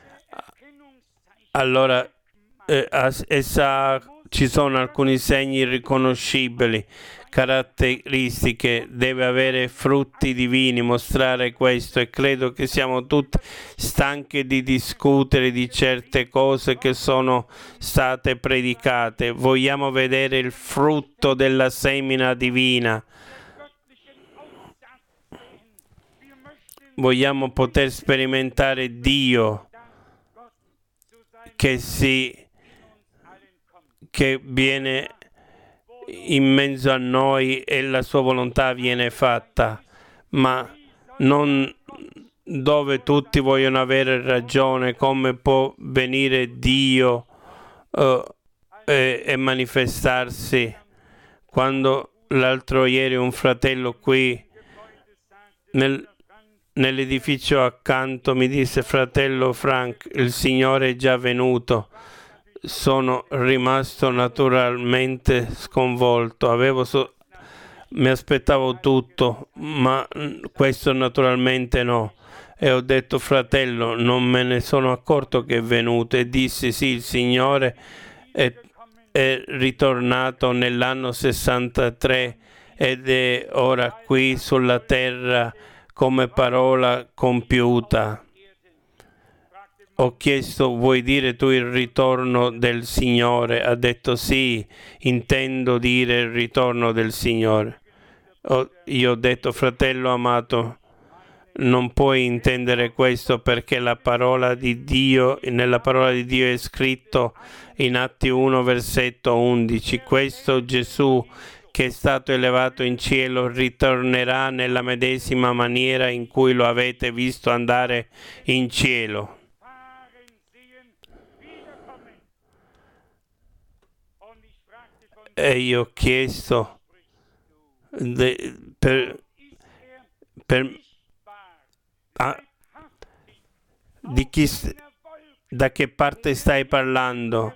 allora eh, essa, ci sono alcuni segni riconoscibili, caratteristiche, deve avere frutti divini, mostrare questo, e credo che siamo tutti stanchi di discutere di certe cose che sono state predicate. Vogliamo vedere il frutto della semina divina. Vogliamo poter sperimentare Dio che si che viene in mezzo a noi e la sua volontà viene fatta, ma non dove tutti vogliono avere ragione, come può venire Dio uh, e, e manifestarsi. Quando l'altro ieri un fratello qui nel, nell'edificio accanto mi disse: fratello Frank, il Signore è già venuto. Sono rimasto naturalmente sconvolto. Avevo so- mi aspettavo tutto, ma questo naturalmente no. E ho detto: fratello, non me ne sono accorto che è venuto. E dissi: sì, il Signore è, è ritornato nell'anno sessantatré ed è ora qui sulla terra come parola compiuta. Ho chiesto: vuoi dire tu il ritorno del Signore? Ha detto: sì, intendo dire il ritorno del Signore. Ho, io ho detto: fratello amato, non puoi intendere questo, perché la parola di Dio, nella parola di Dio è scritto in Atti uno versetto undici: questo Gesù che è stato elevato in cielo ritornerà nella medesima maniera in cui lo avete visto andare in cielo. E io ho chiesto de, per, per ah, di chi, da che parte stai parlando?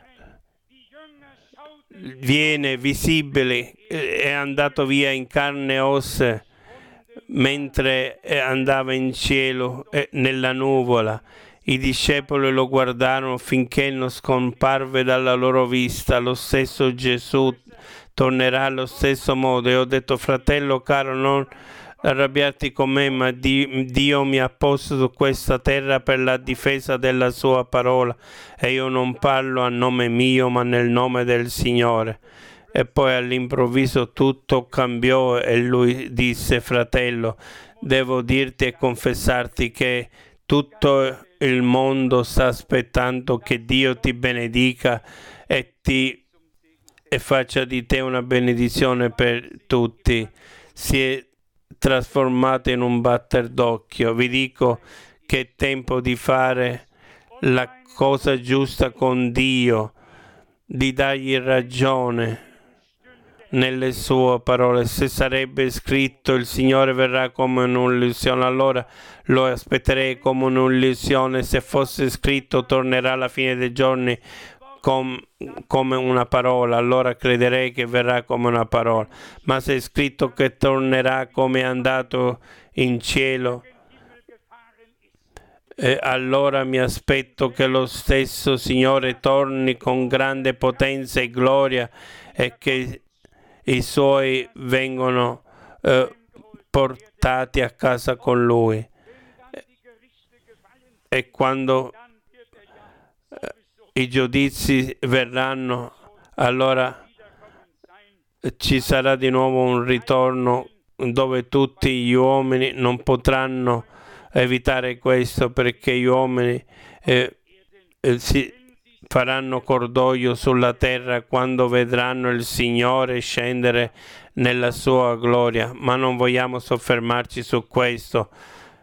Viene visibile, è andato via in carne e ossa mentre andava in cielo nella nuvola. I discepoli lo guardarono finché non scomparve dalla loro vista. Lo stesso Gesù tornerà allo stesso modo. E ho detto: fratello caro, non arrabbiarti con me, ma Dio mi ha posto su questa terra per la difesa della sua parola, e io non parlo a nome mio, ma nel nome del Signore. E poi all'improvviso tutto cambiò e lui disse: fratello, devo dirti e confessarti che tutto il mondo sta aspettando che Dio ti benedica e ti e faccia di te una benedizione per tutti. Si è trasformato in un batter d'occhio. Vi dico che è tempo di fare la cosa giusta con Dio, di dargli ragione nelle sue parole. Se sarebbe scritto il Signore verrà come un'illusione, allora lo aspetterei come un'illusione. Se fosse scritto tornerà alla fine dei giorni com, come una parola, allora crederei che verrà come una parola. Ma se è scritto che tornerà come è andato in cielo, eh, allora mi aspetto che lo stesso Signore torni con grande potenza e gloria e che i suoi vengono eh, portati a casa con lui. E quando eh, i giudizi verranno, allora ci sarà di nuovo un ritorno dove tutti gli uomini non potranno evitare questo, perché gli uomini eh, eh, si faranno cordoglio sulla terra quando vedranno il Signore scendere nella sua gloria. Ma non vogliamo soffermarci su questo.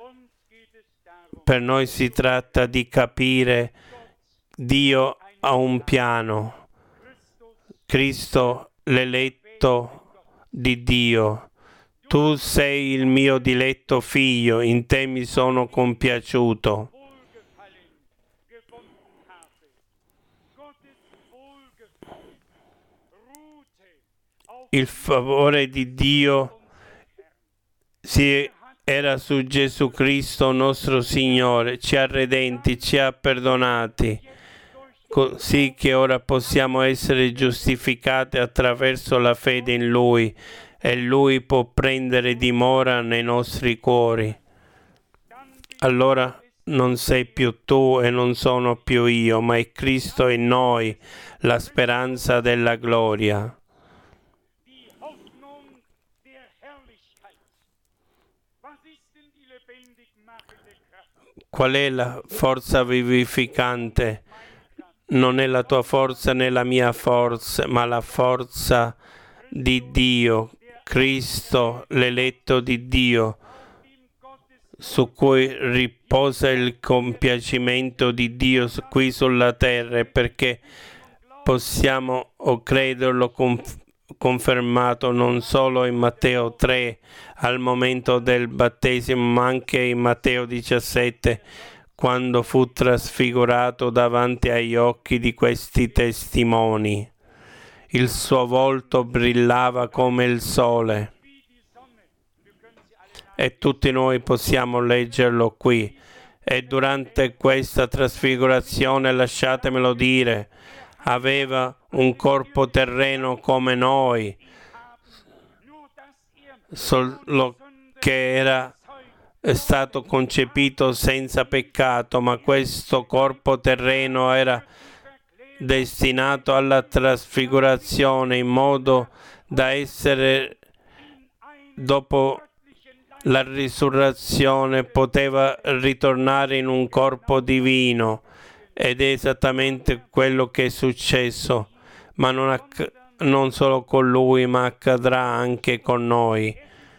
Per noi si tratta di capire: Dio ha un piano. Cristo, l'eletto di Dio. Tu sei il mio diletto figlio, in te mi sono compiaciuto. Il favore di Dio si era su Gesù Cristo nostro Signore, ci ha redenti, ci ha perdonati, così che ora possiamo essere giustificati attraverso la fede in Lui, e Lui può prendere dimora nei nostri cuori. Allora non sei più tu e non sono più io, ma è Cristo in noi, la speranza della gloria. Qual è la forza vivificante? Non è la tua forza né la mia forza, ma la forza di Dio, Cristo, l'eletto di Dio, su cui riposa il compiacimento di Dio qui sulla terra, perché possiamo o crederlo conf- confermato non solo in Matteo tre al momento del battesimo, ma anche in Matteo diciassette, quando fu trasfigurato davanti agli occhi di questi testimoni. Il suo volto brillava come il sole, e tutti noi possiamo leggerlo qui. E durante questa trasfigurazione, lasciatemelo dire, aveva un corpo terreno come noi, solo che era stato concepito senza peccato, ma questo corpo terreno era destinato alla trasfigurazione, in modo da essere, dopo la risurrezione, poteva ritornare in un corpo divino. Ed è esattamente quello che è successo, ma non, acc- non solo con lui, ma accadrà anche con noi.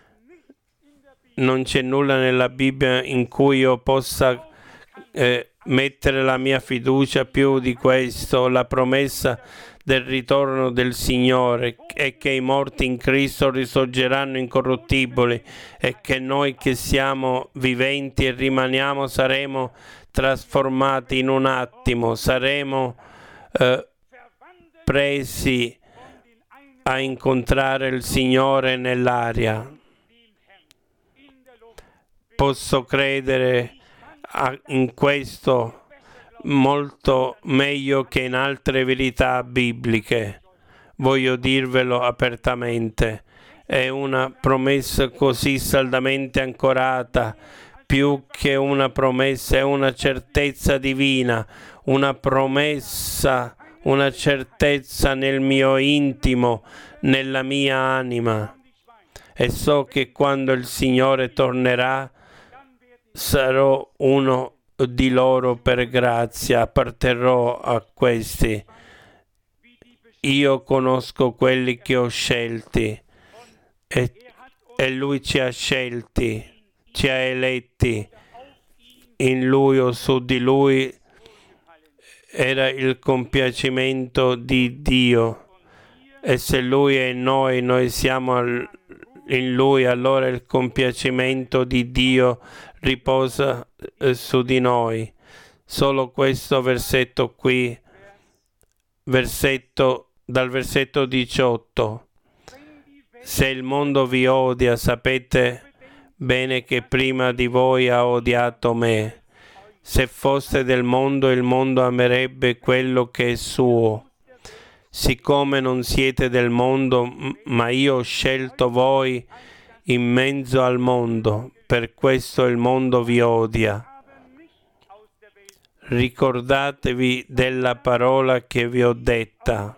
Non c'è nulla nella Bibbia in cui io possa eh, mettere la mia fiducia più di questo: la promessa del ritorno del Signore è che i morti in Cristo risorgeranno incorruttibili, e che noi che siamo viventi e rimaniamo saremo trasformati in un attimo, saremo eh, presi a incontrare il Signore nell'aria. Posso credere a, in questo molto meglio che in altre verità bibliche. Voglio dirvelo apertamente. È una promessa così saldamente ancorata, più che una promessa, è una certezza divina, una promessa, una certezza nel mio intimo, nella mia anima. E so che quando il Signore tornerà sarò uno di loro per grazia, apparterrò a questi. Io conosco quelli che ho scelti e, e Lui ci ha scelti, ci ha eletti. In Lui o su di Lui era il compiacimento di Dio. E se Lui è in noi, noi siamo in Lui, allora il compiacimento di Dio riposa su di noi. Solo questo versetto qui, versetto, dal versetto diciotto. Se il mondo vi odia, sapete bene che prima di voi ha odiato me. Se foste del mondo, il mondo amerebbe quello che è suo. Siccome non siete del mondo, ma io ho scelto voi in mezzo al mondo, per questo il mondo vi odia. Ricordatevi della parola che vi ho detta.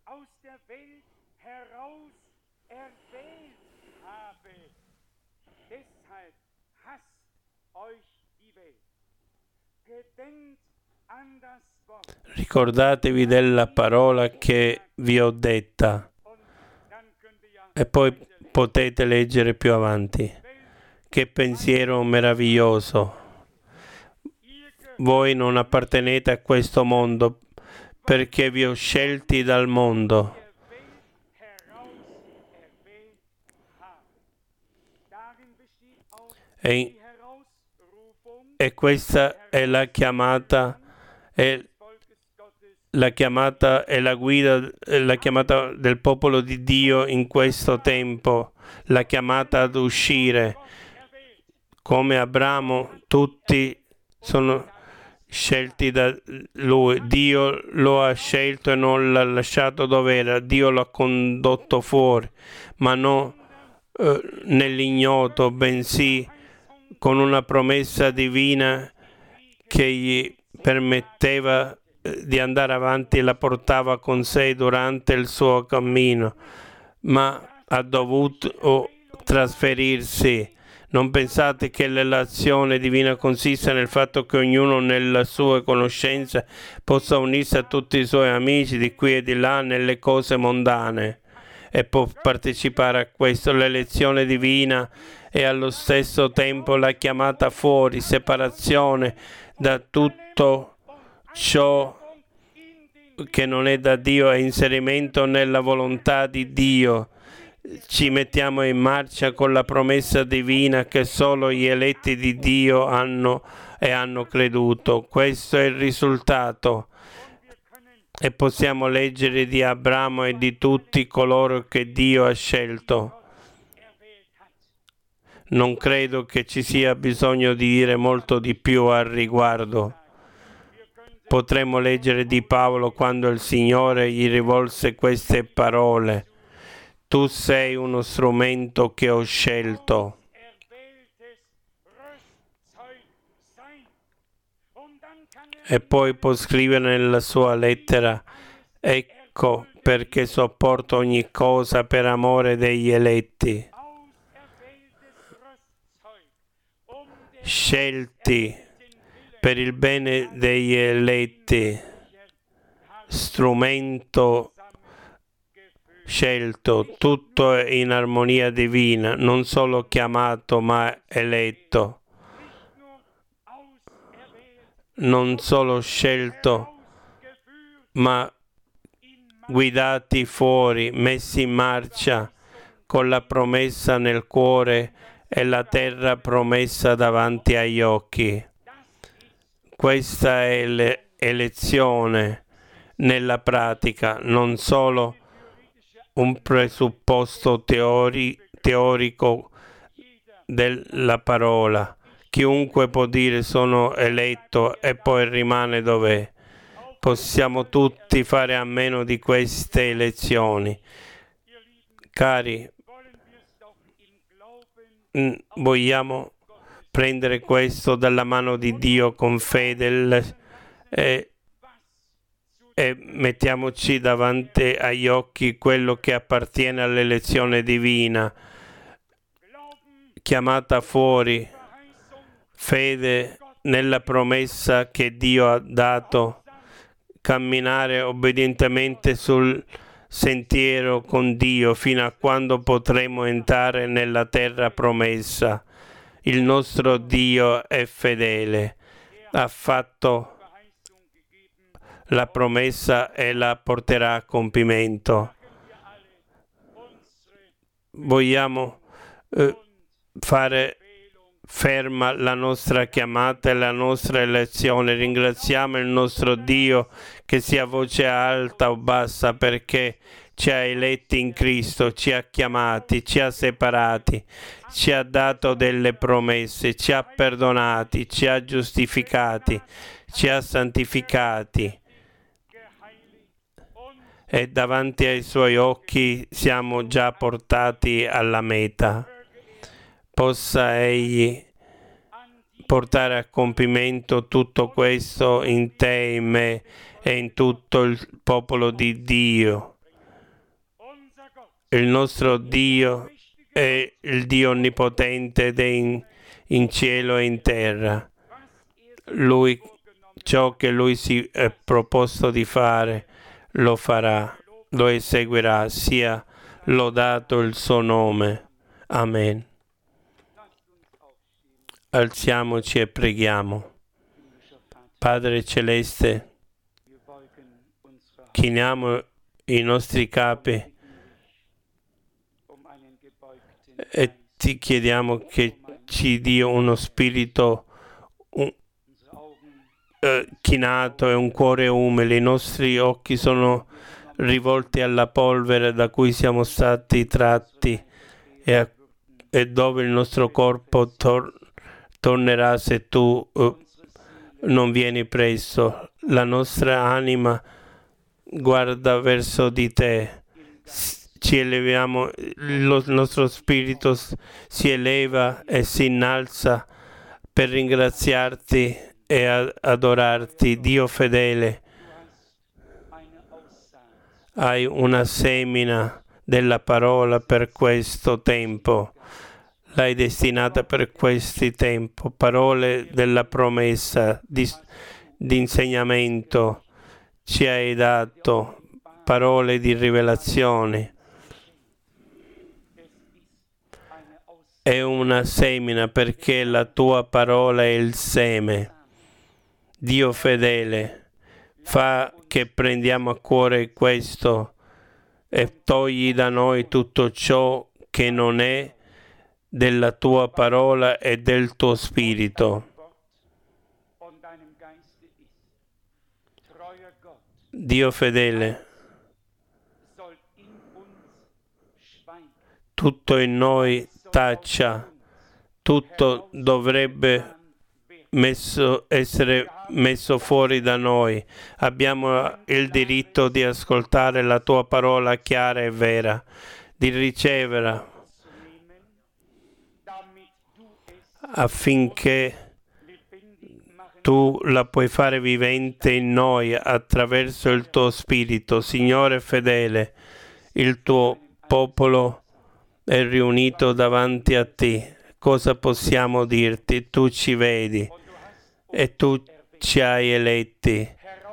Ricordatevi della parola che vi ho detta. E poi potete leggere più avanti. Che pensiero meraviglioso. Voi non appartenete a questo mondo perché vi ho scelti dal mondo. E, e questa è la chiamata, è la chiamata e la guida, la chiamata del popolo di Dio in questo tempo, la chiamata ad uscire. Come Abramo, tutti sono scelti da Lui. Dio lo ha scelto e non l'ha lasciato dove era. Dio lo ha condotto fuori, ma non eh, nell'ignoto, bensì con una promessa divina che gli permetteva di andare avanti e la portava con sé durante il suo cammino, ma ha dovuto trasferirsi. Non pensate che l'elezione divina consista nel fatto che ognuno nella sua conoscenza possa unirsi a tutti i suoi amici di qui e di là nelle cose mondane e può partecipare a questo. L'elezione divina è allo stesso tempo la chiamata fuori, separazione da tutto ciò che non è da Dio e inserimento nella volontà di Dio. Ci mettiamo in marcia con la promessa divina che solo gli eletti di Dio hanno e hanno creduto. Questo è il risultato. E possiamo leggere di Abramo e di tutti coloro che Dio ha scelto. Non credo che ci sia bisogno di dire molto di più al riguardo. Potremmo leggere di Paolo quando il Signore gli rivolse queste parole. Tu sei uno strumento che ho scelto. E poi può scrivere nella sua lettera, ecco perché sopporto ogni cosa per amore degli eletti. Scelti per il bene degli eletti, strumento scelto, tutto in armonia divina, non solo chiamato ma eletto, non solo scelto ma guidati fuori, messi in marcia con la promessa nel cuore e la terra promessa davanti agli occhi. Questa è l'elezione nella pratica, non solo un presupposto teori, teorico della parola. Chiunque può dire sono eletto e poi rimane dov'è. Possiamo tutti fare a meno di queste elezioni. Cari, vogliamo prendere questo dalla mano di Dio con fede e e mettiamoci davanti agli occhi quello che appartiene all'elezione divina, chiamata fuori, fede nella promessa che Dio ha dato, camminare obbedientemente sul sentiero con Dio fino a quando potremo entrare nella terra promessa. Il nostro Dio è fedele, ha fatto la promessa e la porterà a compimento. Vogliamo eh, fare ferma la nostra chiamata e la nostra elezione. Ringraziamo il nostro Dio, che sia voce alta o bassa, perché ci ha eletti in Cristo, ci ha chiamati, ci ha separati, ci ha dato delle promesse, ci ha perdonati, ci ha giustificati, ci ha santificati. E davanti ai suoi occhi siamo già portati alla meta. Possa Egli portare a compimento tutto questo in te, in me e in tutto il popolo di Dio. Il nostro Dio è il Dio onnipotente ed è in, in cielo e in terra. Lui, ciò che Lui si è proposto di fare, lo farà, lo eseguirà, sia lodato il suo nome. Amen. Alziamoci e preghiamo. Padre Celeste, chiniamo i nostri capi e ti chiediamo che ci dia uno spirito un, eh, chinato e un cuore umile. I nostri occhi sono rivolti alla polvere da cui siamo stati tratti e, a, e dove il nostro corpo tor- tornerà se tu uh, non vieni presto. La nostra anima guarda verso di te. Ci eleviamo, lo, il nostro spirito si eleva e si innalza per ringraziarti e adorarti. Dio fedele, hai una semina della parola per questo tempo. L'hai destinata per questo tempo, parole della promessa, di, di insegnamento, ci hai dato parole di rivelazione. È una semina perché la tua parola è il seme. Dio fedele, fa che prendiamo a cuore questo e togli da noi tutto ciò che non è della tua parola e del tuo spirito. Dio fedele, tutto in noi taccia, tutto dovrebbe messo, essere messo fuori da noi. Abbiamo il diritto di ascoltare la tua parola chiara e vera, di riceverla affinché tu la puoi fare vivente in noi attraverso il tuo spirito. Signore fedele, il tuo popolo è riunito davanti a te. Cosa possiamo dirti? Tu ci vedi e tu ci hai eletti,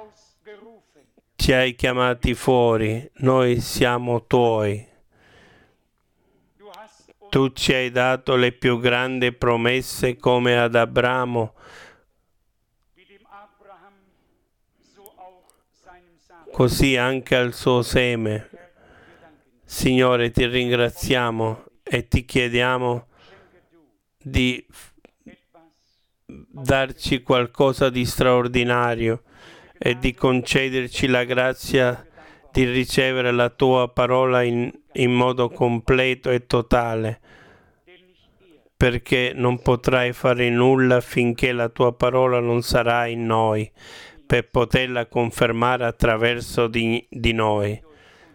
ci hai chiamati fuori, noi siamo tuoi. Tu ci hai dato le più grandi promesse come ad Abramo, così anche al suo seme. Signore, ti ringraziamo e ti chiediamo di darci qualcosa di straordinario e di concederci la grazia di ricevere la tua parola in, in modo completo e totale, perché non potrai fare nulla finché la tua parola non sarà in noi, per poterla confermare attraverso di, di noi.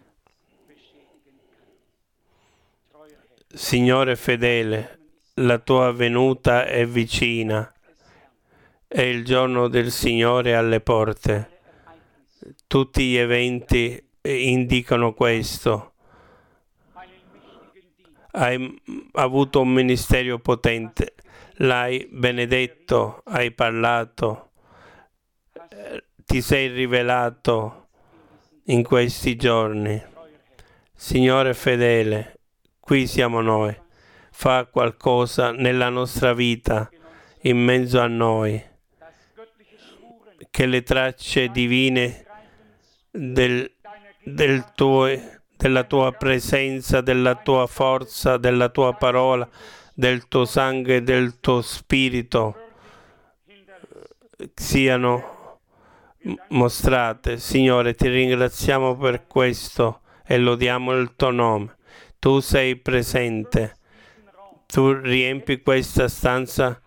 Signore fedele, la tua venuta è vicina, è il giorno del Signore alle porte. Tu Tutti gli eventi indicano questo. Hai avuto un ministero potente, l'hai benedetto, hai parlato, ti sei rivelato in questi giorni. Signore fedele, qui siamo noi. Fa qualcosa nella nostra vita, in mezzo a noi, che le tracce divine del, del tuo, della tua presenza, della tua forza, della tua parola, del tuo sangue, del tuo spirito siano mostrate. Signore, ti ringraziamo per questo e lodiamo il tuo nome. Tu sei presente, tu riempi questa stanza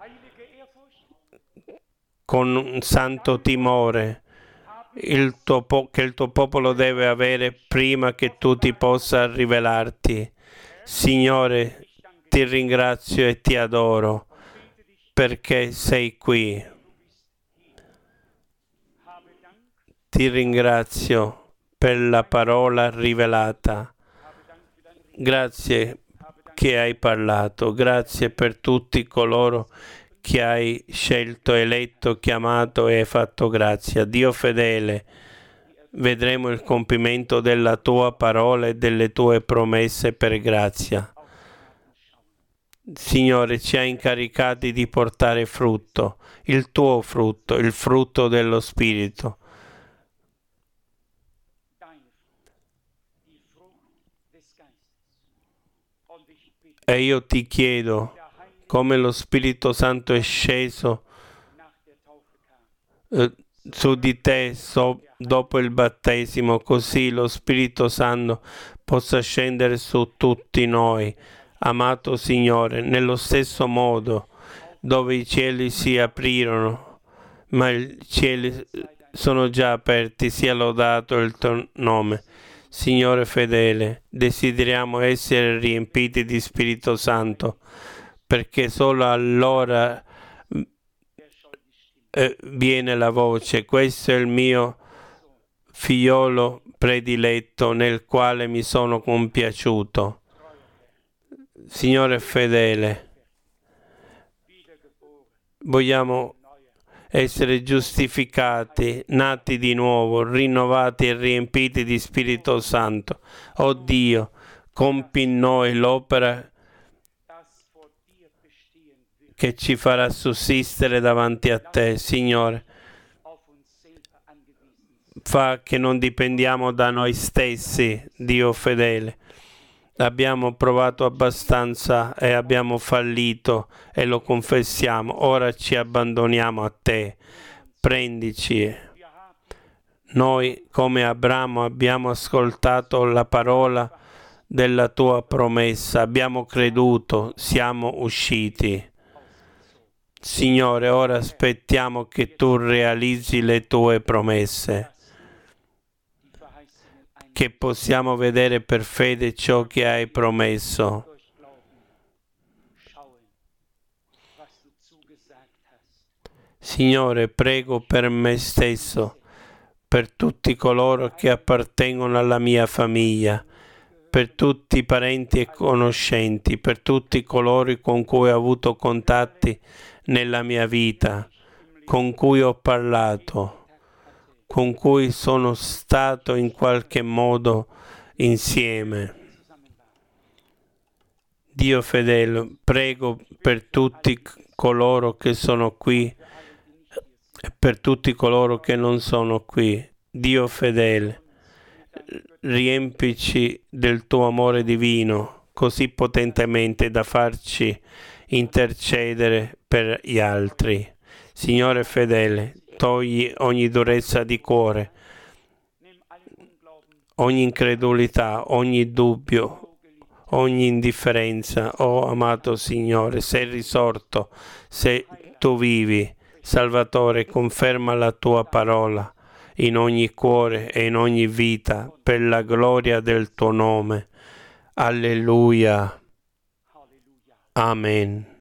con un santo timore il tuo po- che il tuo popolo deve avere prima che tu ti possa rivelarti. Signore, ti ringrazio e ti adoro perché sei qui. Ti ringrazio per la parola rivelata. Grazie che hai parlato, grazie per tutti coloro che hai scelto, eletto, chiamato e fatto grazia. Dio fedele, vedremo il compimento della tua parola e delle tue promesse per grazia. Signore, ci hai incaricati di portare frutto, il tuo frutto, il frutto dello Spirito. E io ti chiedo, come lo Spirito Santo è sceso eh, su di te so, dopo il battesimo, così lo Spirito Santo possa scendere su tutti noi. Amato Signore, nello stesso modo dove i cieli si aprirono, ma i cieli sono già aperti, sia lodato il tuo nome. Signore fedele, desideriamo essere riempiti di Spirito Santo, perché solo allora eh, viene la voce: questo è il mio figliolo prediletto nel quale mi sono compiaciuto. Signore fedele, vogliamo essere giustificati, nati di nuovo, rinnovati e riempiti di Spirito Santo. Oh Dio, compi in noi l'opera che ci farà sussistere davanti a te, Signore. Fa che non dipendiamo da noi stessi, Dio fedele. Abbiamo provato abbastanza e abbiamo fallito e lo confessiamo. Ora ci abbandoniamo a te. Prendici. Noi, come Abramo, abbiamo ascoltato la parola della tua promessa, abbiamo creduto, siamo usciti. Signore, ora aspettiamo che tu realizzi le tue promesse, che possiamo vedere per fede ciò che hai promesso. Signore, prego per me stesso, per tutti coloro che appartengono alla mia famiglia, per tutti i parenti e conoscenti, per tutti coloro con cui ho avuto contatti nella mia vita, con cui ho parlato, con cui sono stato in qualche modo insieme. Dio fedele, prego per tutti coloro che sono qui e per tutti coloro che non sono qui. Dio fedele, riempici del tuo amore divino così potentemente da farci intercedere per gli altri. Signore fedele, togli ogni durezza di cuore, ogni incredulità, ogni dubbio, ogni indifferenza. Oh amato Signore, sei risorto, se tu vivi. Salvatore, conferma la tua parola in ogni cuore e in ogni vita per la gloria del tuo nome. Alleluia. Amen.